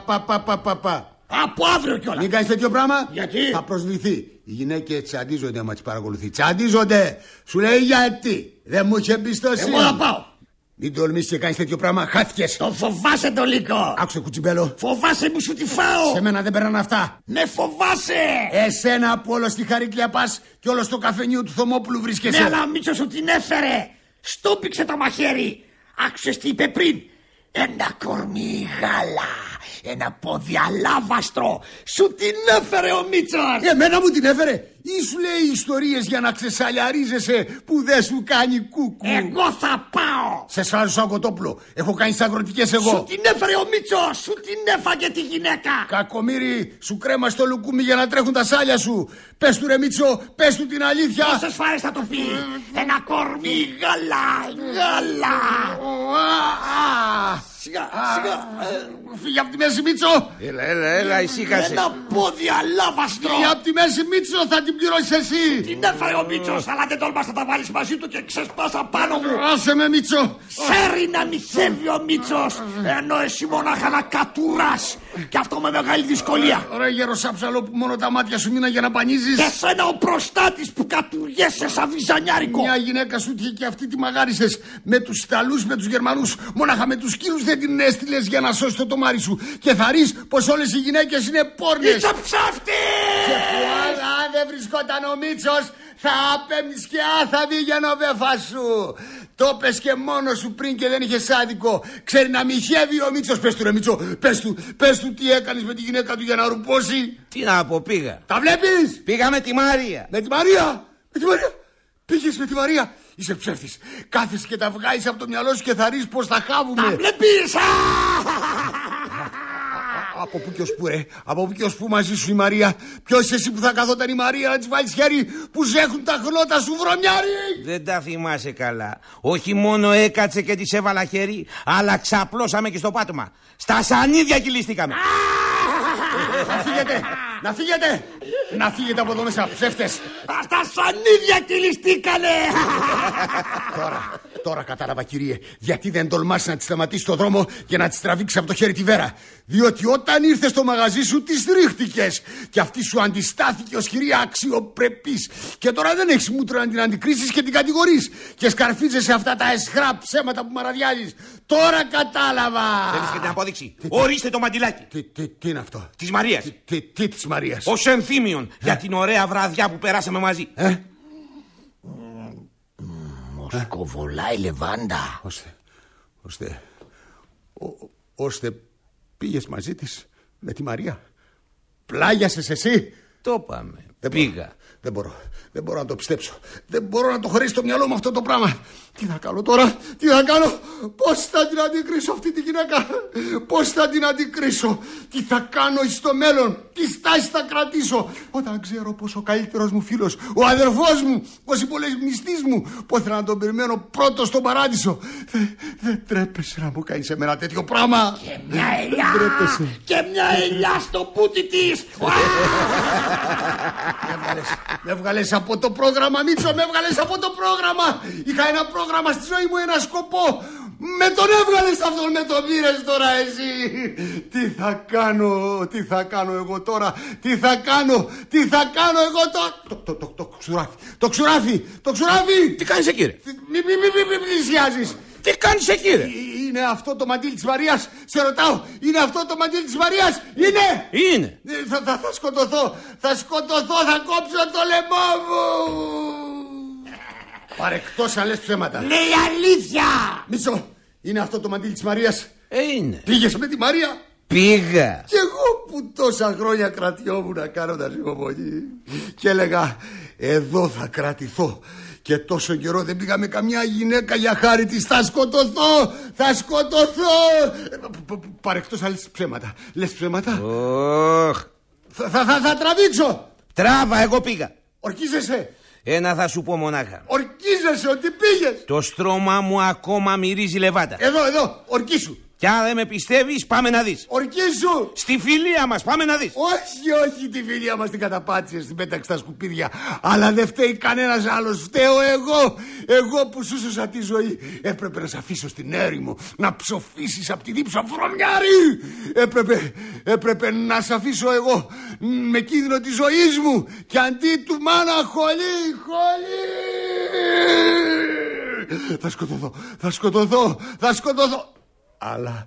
Speaker 6: Από αύριο κιόλας.
Speaker 5: Μην κάνεις τέτοιο πράγμα.
Speaker 6: Γιατί?
Speaker 5: Θα προσβληθεί. Οι γυναίκες τσαντίζονται άμα τις παρακολουθεί. Τσαντίζονται. Σου λέει γιατί? Δεν μου είχε εμπιστοσύνη.
Speaker 6: Εγώ θα πάω.
Speaker 8: Μην τολμήσεις και κάνεις τέτοιο πράγμα, χάθηκες.
Speaker 6: Το φοβάσαι το Λύκο.
Speaker 8: Άκουσε κουτσιμπέλο.
Speaker 6: Φοβάσαι που σου τη φάω.
Speaker 8: Σε μένα δεν περνάνε αυτά.
Speaker 6: Με φοβάσαι.
Speaker 8: Εσένα που όλο στη Χαρίκλια πας και όλο στο καφενείο του Θωμόπουλου βρίσκεσαι.
Speaker 6: Ναι, αλλά ο Μίτσος σου την έφερε. Στούπιξε το μαχαίρι. Άκουσες τι είπε πριν. Ένα κορμί γάλα. Ένα πόδι αλάβαστρο. Σου την έφερε ο Μίτσος.
Speaker 8: Εμένα μου την έφερε. Ή σου λέει ιστορίες για να ξεσαλιαρίζεσαι που δεν σου κάνει κούκου.
Speaker 6: Εγώ θα πάω.
Speaker 8: Σε σφάζω σαν Κοτόπουλο. Έχω κάνει τις αγροτικές εγώ.
Speaker 6: Σου την έφερε ο Μίτσος. Σου την έφαγε τη γυναίκα.
Speaker 8: Κακομοίρη, σου κρέμα στο λουκούμι για να τρέχουν τα σάλια σου. Πες του ρε Μίτσο, πες του την αλήθεια.
Speaker 6: Πόσες φορές θα το πει. Ένα κορμί γάλα. Γάλα. Σιγά, σιγά.
Speaker 8: Φύγε από τη μέση, Μίτσο.
Speaker 7: Έλα, ησύχασε.
Speaker 6: Ένα πόδι αλάβαστρο.
Speaker 8: Φύγε από τη μέση, Μίτσο, θα την πληρώσεις εσύ.
Speaker 6: Την έφερε ο Μίτσος, αλλά δεν τόλμας να τα βάλεις μαζί του και ξεσπάσα πάνω μου.
Speaker 8: Άσε με, Μίτσο.
Speaker 6: Ξέρει να μοιχεύει ο Μίτσος, ενώ εσύ μονάχα να κατουράς. Και αυτό με μεγάλη δυσκολία.
Speaker 8: Ωραία, γεροσάψαλο που μόνο τα μάτια σου μείνα για να πανίζεις.
Speaker 6: Και σένα ο προστάτης που κατουριέσαι σαν βυζανιάρικο.
Speaker 8: Μια γυναίκα σου είχε και αυτή τη μαγάρισες. Με τους Ιταλούς, με τους Γερμανούς. Μόναχα με τους σκύλους δεν την έστειλες για να σώσει το τομάρι σου. Και θα ρεις πως όλες οι γυναίκες είναι πόρνες.
Speaker 6: Είσαι ψεύτης!
Speaker 8: Και που αν δεν βρισκόταν ο Μίτσος, θα απέμνεις και θα δει γενοβέφα σου. Το πες και μόνο σου πριν και δεν είχες άδικο. Ξέρει να μοιχεύει ο Μίτσος. Πες του ρε Μίτσο, πες του τι έκανες με τη γυναίκα του για να ρουπώσει.
Speaker 7: Τι να πω, πήγα.
Speaker 8: Τα βλέπεις?
Speaker 7: Πήγα με τη Μαρία.
Speaker 8: Με τη Μαρία? Πήγες με τη Μαρία? Είσαι ψεύτης. Κάθεσαι και τα βγάζεις από το μυαλό σου και θα ρεις πως θα χάβουμε.
Speaker 6: Τα βλέπεις!
Speaker 8: Από πού και ως πού ρε? Από πού και ως πού μαζί σου η Μαρία? Ποιος είσαι εσύ που θα καθόταν η Μαρία να της βάλεις χέρι που ζέχουν τα χνότα σου, βρωμιάρι?
Speaker 7: Δεν τα θυμάσαι καλά. Όχι μόνο έκατσε και της έβαλα χέρι, αλλά ξαπλώσαμε και στο πάτωμα. Στα σανίδια κυλίστηκαμε.
Speaker 8: Να φύγετε από εδώ μέσα, ψεύτες.
Speaker 6: Στα σανίδια κυλιστήκανε.
Speaker 8: Τώρα κατάλαβα, κύριε, γιατί δεν τολμάς να τη σταματήσει στο δρόμο και να τη τραβήξει από το χέρι τη Βέρα. Διότι όταν ήρθε στο μαγαζί σου τη ρίχτηκες και αυτή σου αντιστάθηκε ως κυρία αξιοπρεπής. Και τώρα δεν έχεις μούτρο να την αντικρίσεις και την κατηγορείς. Και σκαρφίζεσαι αυτά τα εσχρά ψέματα που μαραδιάζεις. Τώρα κατάλαβα.
Speaker 7: Θέλεις και την απόδειξη? Ορίστε το μαντιλάκι.
Speaker 8: Τι είναι αυτό?
Speaker 7: Της Μαρίας.
Speaker 8: Τι της Μαρίας?
Speaker 7: Ως ενθύμιον για την ωραία βραδιά που περάσαμε μαζί.
Speaker 6: Μοσκοβολάει λεβάντα.
Speaker 8: Ώστε πήγες μαζί της με τη Μαρία? Πλάγιασες εσύ?
Speaker 7: Το πάμε. Πήγα.
Speaker 8: Δεν μπορώ να το πιστέψω. Δεν μπορώ να το χωρίσω στο μυαλό μου αυτό το πράγμα. Τι θα κάνω τώρα? Τι θα κάνω? Πώς θα την αντικρίσω αυτή τη γυναίκα? Πώς θα την αντικρίσω? Τι θα κάνω στο μέλλον? Τι στάση θα κρατήσω όταν ξέρω πως ο καλύτερος μου φίλος, ο αδερφός μου, ο συμπολεμιστής μου, πως θα να τον περιμένω πρώτο στον παράδεισο? Δεν τρέπεσαι να μου κάνεις εμένα τέτοιο πράγμα?
Speaker 6: Και μια ελιά. Και μια ελιά στο πούτι της.
Speaker 8: Με έβγαλες από το πρόγραμμα, Μίτσο, με έβγαλες από το πρόγραμμα. Είχα ένα πρόγραμμα στη ζωή μου, ένα σκοπό. Με τον έβγαλες αυτόν, με τον πήρες τώρα εσύ. Τι θα κάνω εγώ τώρα? Τι θα κάνω εγώ τώρα? Το ξουράφι.
Speaker 7: Τι κάνεις εκεί ρε?
Speaker 8: Μη πλησιάζεις.
Speaker 7: Τι κάνεις εκεί ρε?
Speaker 8: Είναι αυτό το μαντίλι της Μαρίας? Σε ρωτάω, είναι αυτό το μαντίλι της Μαρίας?
Speaker 7: Είναι.
Speaker 8: Θα σκοτωθώ, θα κόψω το λαιμό μου. Παρεκτός αν λες ψέματα.
Speaker 6: Λέει αλήθεια.
Speaker 8: Μισό, είναι αυτό το μαντίλι της Μαρίας?
Speaker 7: Είναι.
Speaker 8: Πήγες με τη Μαρία?
Speaker 7: Πήγα.
Speaker 8: Κι εγώ που τόσα χρόνια κρατιόμουν κάνοντας υπομονή και έλεγα εδώ θα κρατηθώ. Και τόσο καιρό δεν πήγα με καμιά γυναίκα για χάρη της. Θα σκοτωθώ. Παρεκτός αν λες ψέματα. Θα τραβήξω.
Speaker 7: Τράβα, εγώ πήγα.
Speaker 8: Ορκίζεσαι?
Speaker 7: Ένα θα σου πω μονάχα.
Speaker 8: Ορκίζεσαι ότι πήγες?
Speaker 7: Το στρώμα μου ακόμα μυρίζει λεβάντα.
Speaker 8: Εδώ, ορκίσου.
Speaker 7: Κι αν δεν με πιστεύεις, πάμε να δεις.
Speaker 8: Ορκίσου.
Speaker 7: Στη φιλία μας, πάμε να δεις.
Speaker 8: Όχι, τη φιλία μας την καταπάτησες, την πέταξες στα σκουπίδια. Αλλά δεν φταίει κανένας άλλος. Φταίω εγώ που σου σώσα τη ζωή. Έπρεπε να σε αφήσω στην έρημο, να ψοφήσεις από τη δίψα, βρωμιάρι. Έπρεπε να σε αφήσω εγώ με κίνδυνο της ζωής μου. Και αντί του μάνα χολή. Θα σκοτωθώ. Αλλά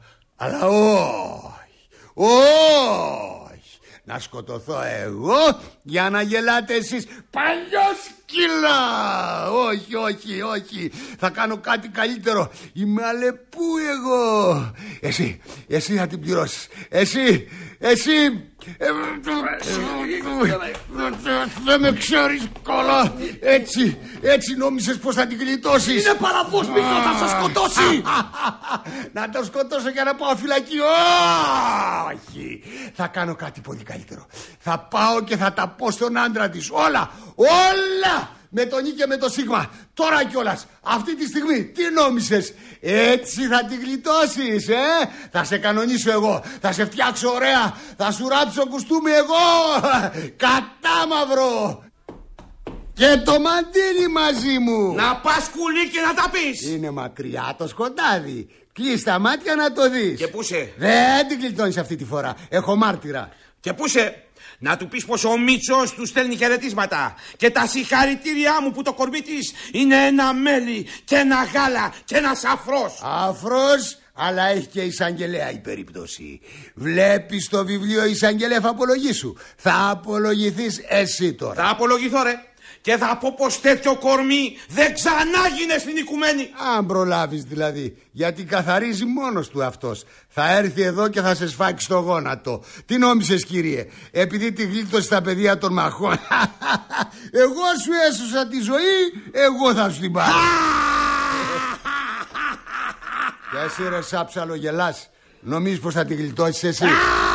Speaker 8: όχι. Να σκοτωθώ εγώ για να γελάτε εσείς. Παλιό σκύλα. Όχι. Θα κάνω κάτι καλύτερο. Είμαι Αλεπού εγώ. Εσύ θα την πληρώσεις. Εσύ. Δεν με ξέρεις καλά. Έτσι νόμισες πως θα την γλιτώσεις.
Speaker 6: Είναι παλαβός, Μίτσο, θα σας σκοτώσει.
Speaker 8: Να το σκοτώσω για να πάω φυλακή. Όχι. Θα κάνω κάτι πολύ καλύτερο. Θα πάω και θα τα πω στον άντρα της. Όλα. Με τον Ι και με το Σίγμα. Τώρα κιόλας. Αυτή τη στιγμή. Τι νόμισες? Έτσι θα την γλιτώσεις, Θα σε κανονίσω εγώ. Θα σε φτιάξω ωραία. Θα σου ράψω κουστούμι εγώ. Κατάμαυρο. Και το μαντίλι μαζί μου.
Speaker 7: Να πας κουλί και να τα πεις.
Speaker 8: Είναι μακριά το σκοτάδι. Κλείς τα μάτια να το δεις.
Speaker 7: Και πού σε?
Speaker 8: Δεν την γλιτώνεις αυτή τη φορά. Έχω μάρτυρα.
Speaker 7: Και πού σε? Να του πεις πως ο Μίτσος του στέλνει χαιρετίσματα και τα συγχαρητήριά μου που το κορμί της είναι ένα μέλι και ένα γάλα και ένας αφρός.
Speaker 8: Αφρός, αλλά έχει και εισαγγελέα η περίπτωση. Βλέπεις το βιβλίο εισαγγελέα απολογήσου. Θα απολογηθείς εσύ τώρα.
Speaker 7: Θα απολογηθώ, ρε. Και θα πω πως τέτοιο κορμί δεν ξανάγινε στην οικουμένη.
Speaker 8: Αν προλάβεις δηλαδή. Γιατί καθαρίζει μόνος του αυτός. Θα έρθει εδώ και θα σε σφάξει στο γόνατο. Τι νόμισες, κύριε? Επειδή τη γλίτωσε στα παιδεία των μαχών. Εγώ σου έσωσα τη ζωή. Εγώ θα σου την πάρω. Και εσύ, ρε σάψαλο, γελάς? Νομίζεις πως θα τη γλιτώσεις εσύ?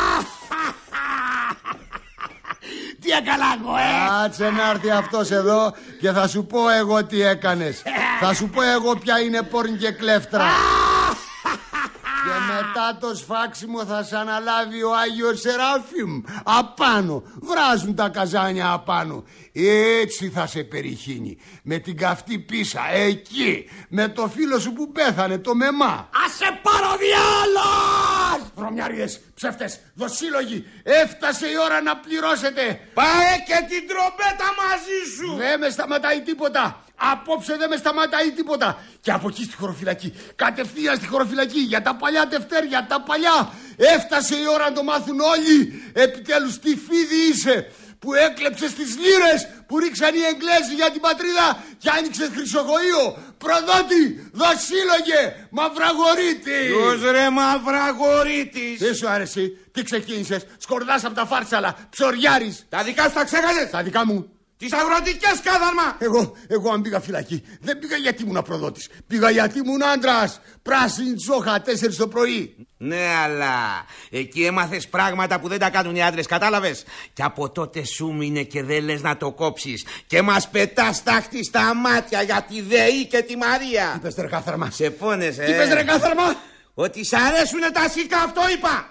Speaker 6: Τι έκανα εγώ,
Speaker 8: Κάτσε να έρθει αυτός εδώ και θα σου πω εγώ τι έκανες. Θα σου πω εγώ ποια είναι πόρν και κλέφτρα. Και μετά το σφάξιμο θα σε αναλάβει ο Άγιος Σεράφιμ. Απάνω, βράζουν τα καζάνια απάνω. Έτσι θα σε περιχύνει. Με την καυτή πίσα, εκεί. Με το φίλο σου που πέθανε, το μεμά.
Speaker 6: Ας σε πάρω διάλος!
Speaker 8: Βρωμιάριδες, ψεύτες, δοσύλλογοι. Έφτασε η ώρα να πληρώσετε.
Speaker 7: Πάε και την τρομπέτα μαζί σου.
Speaker 8: Δεν με σταματάει τίποτα. Απόψε δεν με σταματάει τίποτα. Και από εκεί στη χωροφυλακή. Κατευθείαν στη χωροφυλακή. Για τα παλιά τευτέρια, τα παλιά. Έφτασε η ώρα να το μάθουν όλοι. Επιτέλους τι φίδι είσαι, που έκλεψες τις λίρες που ρίξαν οι Εγγλέζοι για την πατρίδα και άνοιξε χρυσογοείο. Προδότη, δοσύλλογε, Μαυραγορίτη.
Speaker 7: Ποιος ρε Μαυραγορίτης?
Speaker 8: Τι σου άρεσε, τι ξεκίνησες? Σκορδάς από τα φάρσαλα, ψωριάρης.
Speaker 7: Τα δικά σου τα ξέχασες?
Speaker 8: Τα δικά μου?
Speaker 7: Τις αγροτικές, κάθαρμα.
Speaker 8: Εγώ αν πήγα φυλακή, δεν πήγα γιατί ήμουν προδότης. Πήγα γιατί ήμουν άντρας. Πράσινη τσόχα, 4 το πρωί.
Speaker 7: Ναι, αλλά εκεί έμαθες πράγματα που δεν τα κάνουν οι άντρες, κατάλαβες? Και από τότε σου μείνε και δεν λες να το κόψεις. Και μας πετάς τάχτη στα μάτια για τη ΔΕΗ και τη Μαρία.
Speaker 8: Τι πες ρε κάθαρμα?
Speaker 7: Σε πόνεσαι.
Speaker 8: Τι πες ρε κάθαρμα?
Speaker 7: Ότι σ' αρέσουνε τα σίκα, αυτό είπα.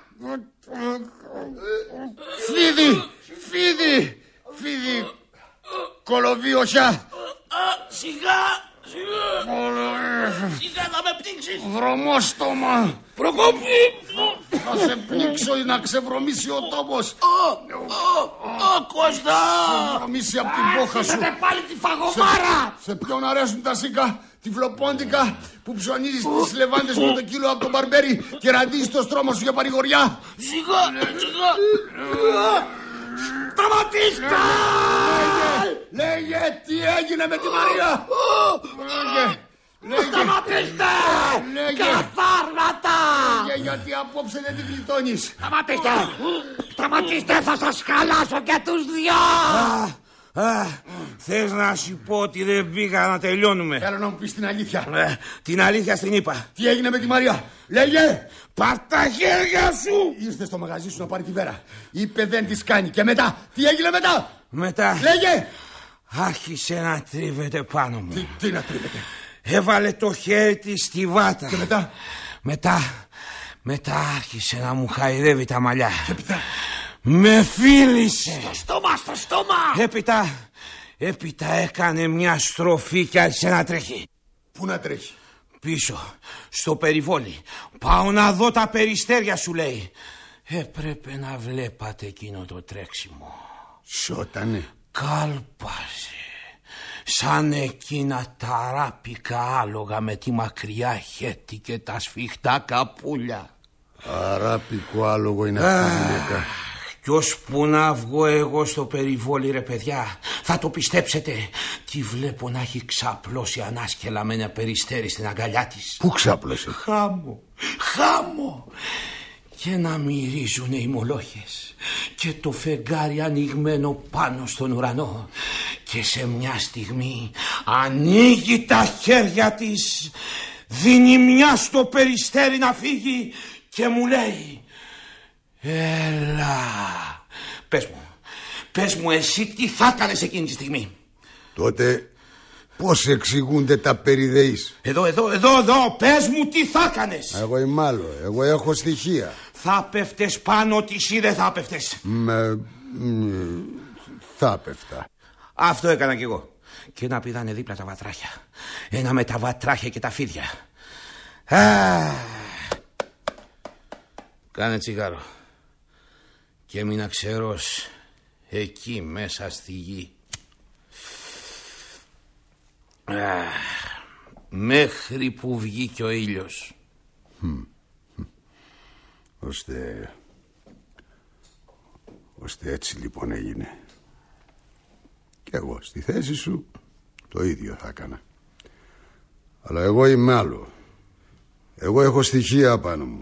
Speaker 8: Φίδι. Κολοβίωσα.
Speaker 6: Σιγά θα με πνίξεις.
Speaker 8: Βρωμόστομα.
Speaker 6: Προκόπη.
Speaker 8: Θα σε πνίξω να ξεβρωμίσει ο τόπος.
Speaker 6: Κώστα.
Speaker 8: Θα βρωμίσει από την πόχα σου.
Speaker 6: Άρχισατε πάλι τη φαγωμάρα.
Speaker 8: Σε ποιον αρέσουν τα σίκα? Τη φλοπόντικα που ψωνίζεις τις λεβάντες με το κιλό από τον μπαρμπέρι και ραντίζεις το στρώμα σου για παρηγοριά.
Speaker 6: Σιγά. Σταματήστε!
Speaker 8: Λέγε τι έγινε με τη Μαρία.
Speaker 6: Σταματήστε! Καθάρματα!
Speaker 8: Λέγε γιατί απόψε δεν την γλιτώνεις.
Speaker 6: Σταματήστε, θα σας χαλάσω και τους δυο.
Speaker 7: Θες να σου πω ότι δεν πήγα να τελειώνουμε?
Speaker 8: Θέλω να μου πεις την αλήθεια.
Speaker 7: Την αλήθεια στην είπα.
Speaker 8: Τι έγινε με τη Μαρία? Λέγε.
Speaker 7: Πάρ' τα χέρια σου.
Speaker 8: Ήρθε στο μαγαζί σου να πάρει τη Βέρα. Είπε δεν της κάνει. Και μετά? Τι έγινε μετά?
Speaker 7: Μετά
Speaker 8: Λέγε.
Speaker 7: άρχισε να τρίβεται πάνω μου.
Speaker 8: Τι να τρίβεται?
Speaker 7: Έβαλε το χέρι της στη βάτα.
Speaker 8: Και μετά?
Speaker 7: Μετά άρχισε να μου χαϊδεύει τα μαλλιά.
Speaker 8: Και μετά?
Speaker 7: Με φίλησε.
Speaker 6: Στο στόμα.
Speaker 7: Έπειτα έκανε μια στροφή και άρχισε να τρέχει.
Speaker 8: Πού να τρέχει?
Speaker 7: Πίσω, στο περιβόλι. Πάω να δω τα περιστέρια, σου λέει. Έπρεπε να βλέπατε εκείνο το τρέξιμο.
Speaker 8: Σώτανε.
Speaker 7: Κάλπαζε σαν εκείνα τα αράπικα άλογα με τη μακριά χέτη και τα σφιχτά καπούλια.
Speaker 5: Αράπικο άλογο είναι αυτή η γυναίκα.
Speaker 7: Κι ώσπου να βγω εγώ στο περιβόλι, ρε παιδιά, θα το πιστέψετε, τη βλέπω να έχει ξαπλώσει ανάσκελα με ένα περιστέρι στην αγκαλιά της.
Speaker 5: Πού ξάπλωσε?
Speaker 7: Χάμω. Και να μυρίζουνε οι μολόχες και το φεγγάρι ανοιγμένο πάνω στον ουρανό, και σε μια στιγμή ανοίγει τα χέρια της, δίνει μια στο περιστέρι να φύγει και μου λέει: έλα, πες μου εσύ τι θα έκανες εκείνη τη στιγμή.
Speaker 5: Τότε πώς εξηγούνται τα περιδεείς?
Speaker 7: Εδώ, πες μου τι θα έκανες.
Speaker 5: Εγώ είμαι άλλο, εγώ έχω στοιχεία.
Speaker 7: Θα πέφτες πάνω της ή δεν θα πέφτες?
Speaker 5: Θα πέφτα.
Speaker 7: Αυτό έκανα κι εγώ. Και να πηδάνε δίπλα τα βατράχια. Ένα με τα βατράχια και τα φίδια. Κάνε τσιγάρο και μείνα ξερός εκεί μέσα στη γη, μέχρι που βγήκε ο ήλιος.
Speaker 5: Ώστε έτσι λοιπόν έγινε. Και εγώ στη θέση σου το ίδιο θα έκανα. Αλλά εγώ είμαι άλλο. Εγώ έχω στοιχεία πάνω μου.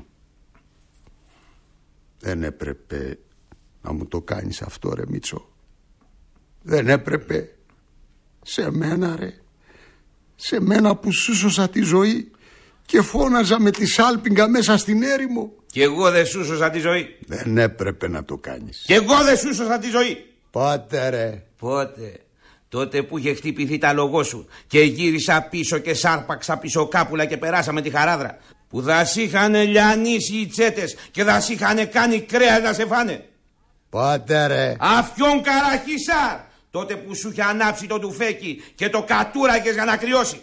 Speaker 5: Δεν έπρεπε να μου το κάνεις αυτό, ρε Μίτσο. Δεν έπρεπε. Σε μένα, ρε. Σε μένα που σου σώσα τη ζωή και φώναζα με τη σάλπιγγα μέσα στην έρημο.
Speaker 7: Κι εγώ δεν σου σώσα τη ζωή.
Speaker 5: Δεν έπρεπε να το κάνεις.
Speaker 7: Κι εγώ δεν σου σώσα τη ζωή.
Speaker 5: Πότε, ρε?
Speaker 7: Πότε? Τότε που είχε χτυπηθεί τα λογό σου και γύρισα πίσω και σάρπαξα πίσω κάπουλα και περάσαμε τη χαράδρα, που θα σ' είχαν λιανίσει οι τσέτες και θα σ' είχαν κάνει κρέα να σε φάνε.
Speaker 5: Πότε, ρε?
Speaker 7: Αφιόν Καραχίσαρ, τότε που σου είχε ανάψει το τουφέκι και το κατούραγες για να κρυώσει.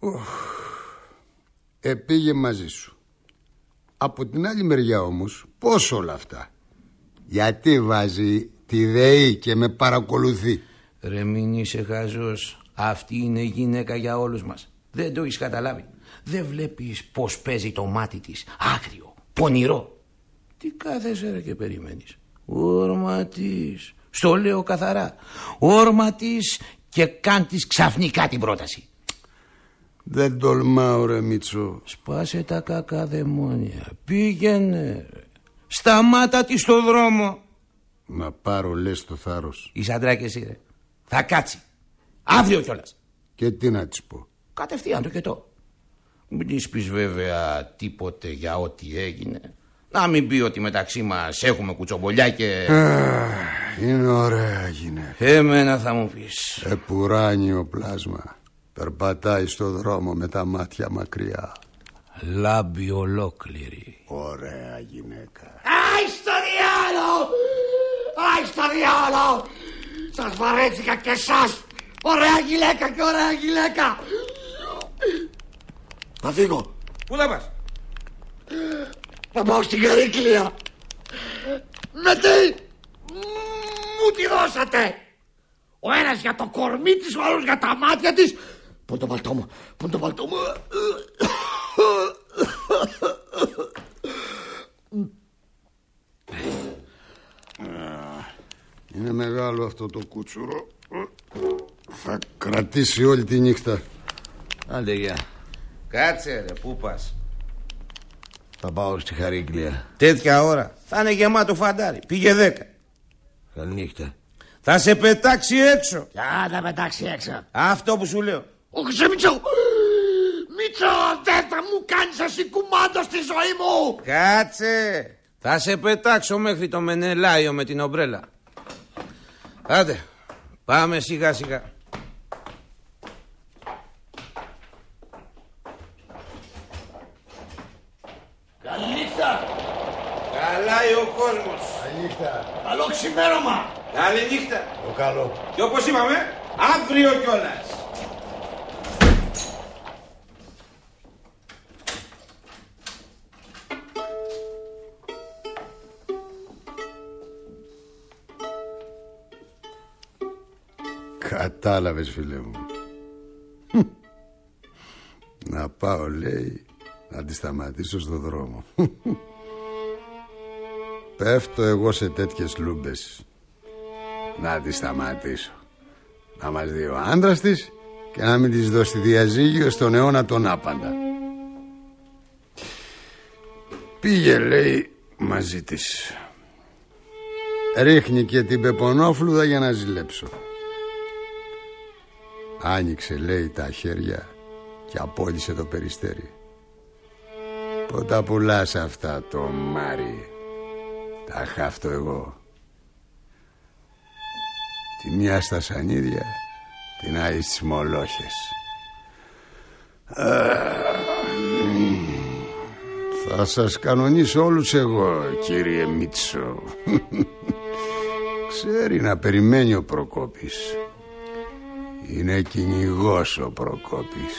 Speaker 5: Πήγε μαζί σου. Από την άλλη μεριά όμως, πώς όλα αυτά? Γιατί βάζει τη ΔΕΗ και με παρακολουθεί?
Speaker 7: Ρε μην είσαι χαζός. Αυτή είναι γυναίκα για όλους μας. Δεν το έχεις καταλάβει? Δεν βλέπεις πως παίζει το μάτι της? Άγριο, πονηρό. Τι κάθεσαι ρε και περιμένεις? Όρμα της. Στο λέω καθαρά. Όρμα της και κάνεις ξαφνικά την πρόταση.
Speaker 5: Δεν τολμάω, ρε Μίτσο.
Speaker 7: Σπάσε τα κακά δαιμόνια. Πήγαινε. Σταμάτα τη στο δρόμο.
Speaker 5: Να πάρω λες το θάρρος.
Speaker 7: Είσαι αντρά και εσύ, ρε. Θα κάτσει. Αύριο κιόλας.
Speaker 5: Και τι να της πω?
Speaker 7: Κατευθείαν το κετό. Μην της πεις βέβαια τίποτε για ό,τι έγινε. Να μην πει ότι μεταξύ μας έχουμε κουτσομπολιά και...
Speaker 5: Είναι ωραία γυναίκα.
Speaker 7: Εμένα θα μου πεις.
Speaker 5: Επουράνιο πλάσμα. Περπατάει στο δρόμο με τα μάτια μακριά.
Speaker 7: Λάμπει ολόκληρη.
Speaker 5: Ωραία γυναίκα.
Speaker 6: Άι στο διάλο! Άι στο διάλο! Σας βαρέθηκα και εσάς. Ωραία γυναίκα και ωραία γυναίκα. Θα φύγω.
Speaker 7: Πού θα πας?
Speaker 6: Θα πάω στην Καρύκλια. Με τι μου τη δώσατε? Ο ένας για το κορμί της, ο άλλος για τα μάτια της. Πού είναι το παλτό μου? Πού είναι το παλτό μου?
Speaker 5: Είναι μεγάλο αυτό το κούτσουρο. Θα κρατήσει όλη τη νύχτα.
Speaker 6: Άντε γεια.
Speaker 7: Κάτσε ρε, πού πας?
Speaker 6: Θα πάω στη Χαρίκλια.
Speaker 7: Τέτοια ώρα θα είναι γεμάτο φαντάρι. Πήγε 10.
Speaker 6: Καληνύχτα.
Speaker 7: Θα σε πετάξει έξω.
Speaker 6: Για να πετάξει έξω.
Speaker 7: Αυτό που σου λέω.
Speaker 6: Όχι σε Μίτσο. Μίτσο, δεν θα μου κάνεις εσύ κουμάντο στη ζωή μου.
Speaker 7: Κάτσε. Θα σε πετάξω μέχρι το Μενελάιο με την ομπρέλα. Άντε, πάμε σιγά σιγά.
Speaker 6: Καληνύχτα.
Speaker 7: Καλάει ο κόσμος.
Speaker 5: Καληνύχτα.
Speaker 6: Καλό ξημέρωμα.
Speaker 7: Καληνύχτα.
Speaker 5: Το καλό.
Speaker 7: Και όπως είπαμε, αύριο κιόλας.
Speaker 5: Κατάλαβες, φίλε μου. Να πάω, λέει, να τη σταματήσω στο δρόμο. Πέφτω εγώ σε τέτοιες λούμπες. Να τη σταματήσω. Να μας δει ο άντρας της και να μην της δώσει διαζύγιο στον αιώνα τον άπαντα. Πήγε, λέει, μαζί της. Ρίχνει και την πεπονόφλουδα για να ζηλέψω. Άνοιξε, λέει, τα χέρια και απόλυσε το περιστέρι. Πού τα πουλάς αυτά, το Μάρι? Τα χάφτω εγώ. Τη μια στα σανίδια, την άλλη στις μολόχες. Θα σας κανονίσω όλους εγώ, κύριε Μίτσο. Ξέρει να περιμένει ο Προκόπης. Είναι κυνηγός ο Προκόπης.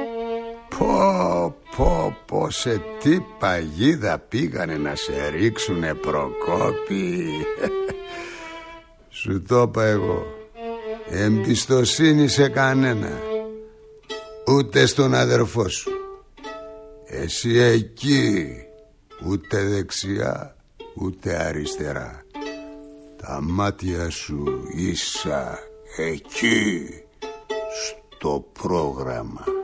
Speaker 5: Πω, σε τι παγίδα πήγανε να σε ρίξουνε, Προκόπη. Σου το είπα εγώ. Εμπιστοσύνη σε κανένα. Ούτε στον αδερφό σου. Εσύ εκεί. Ούτε δεξιά, ούτε αριστερά. Τα μάτια σου ίσα εκεί. Στο πρόγραμμα.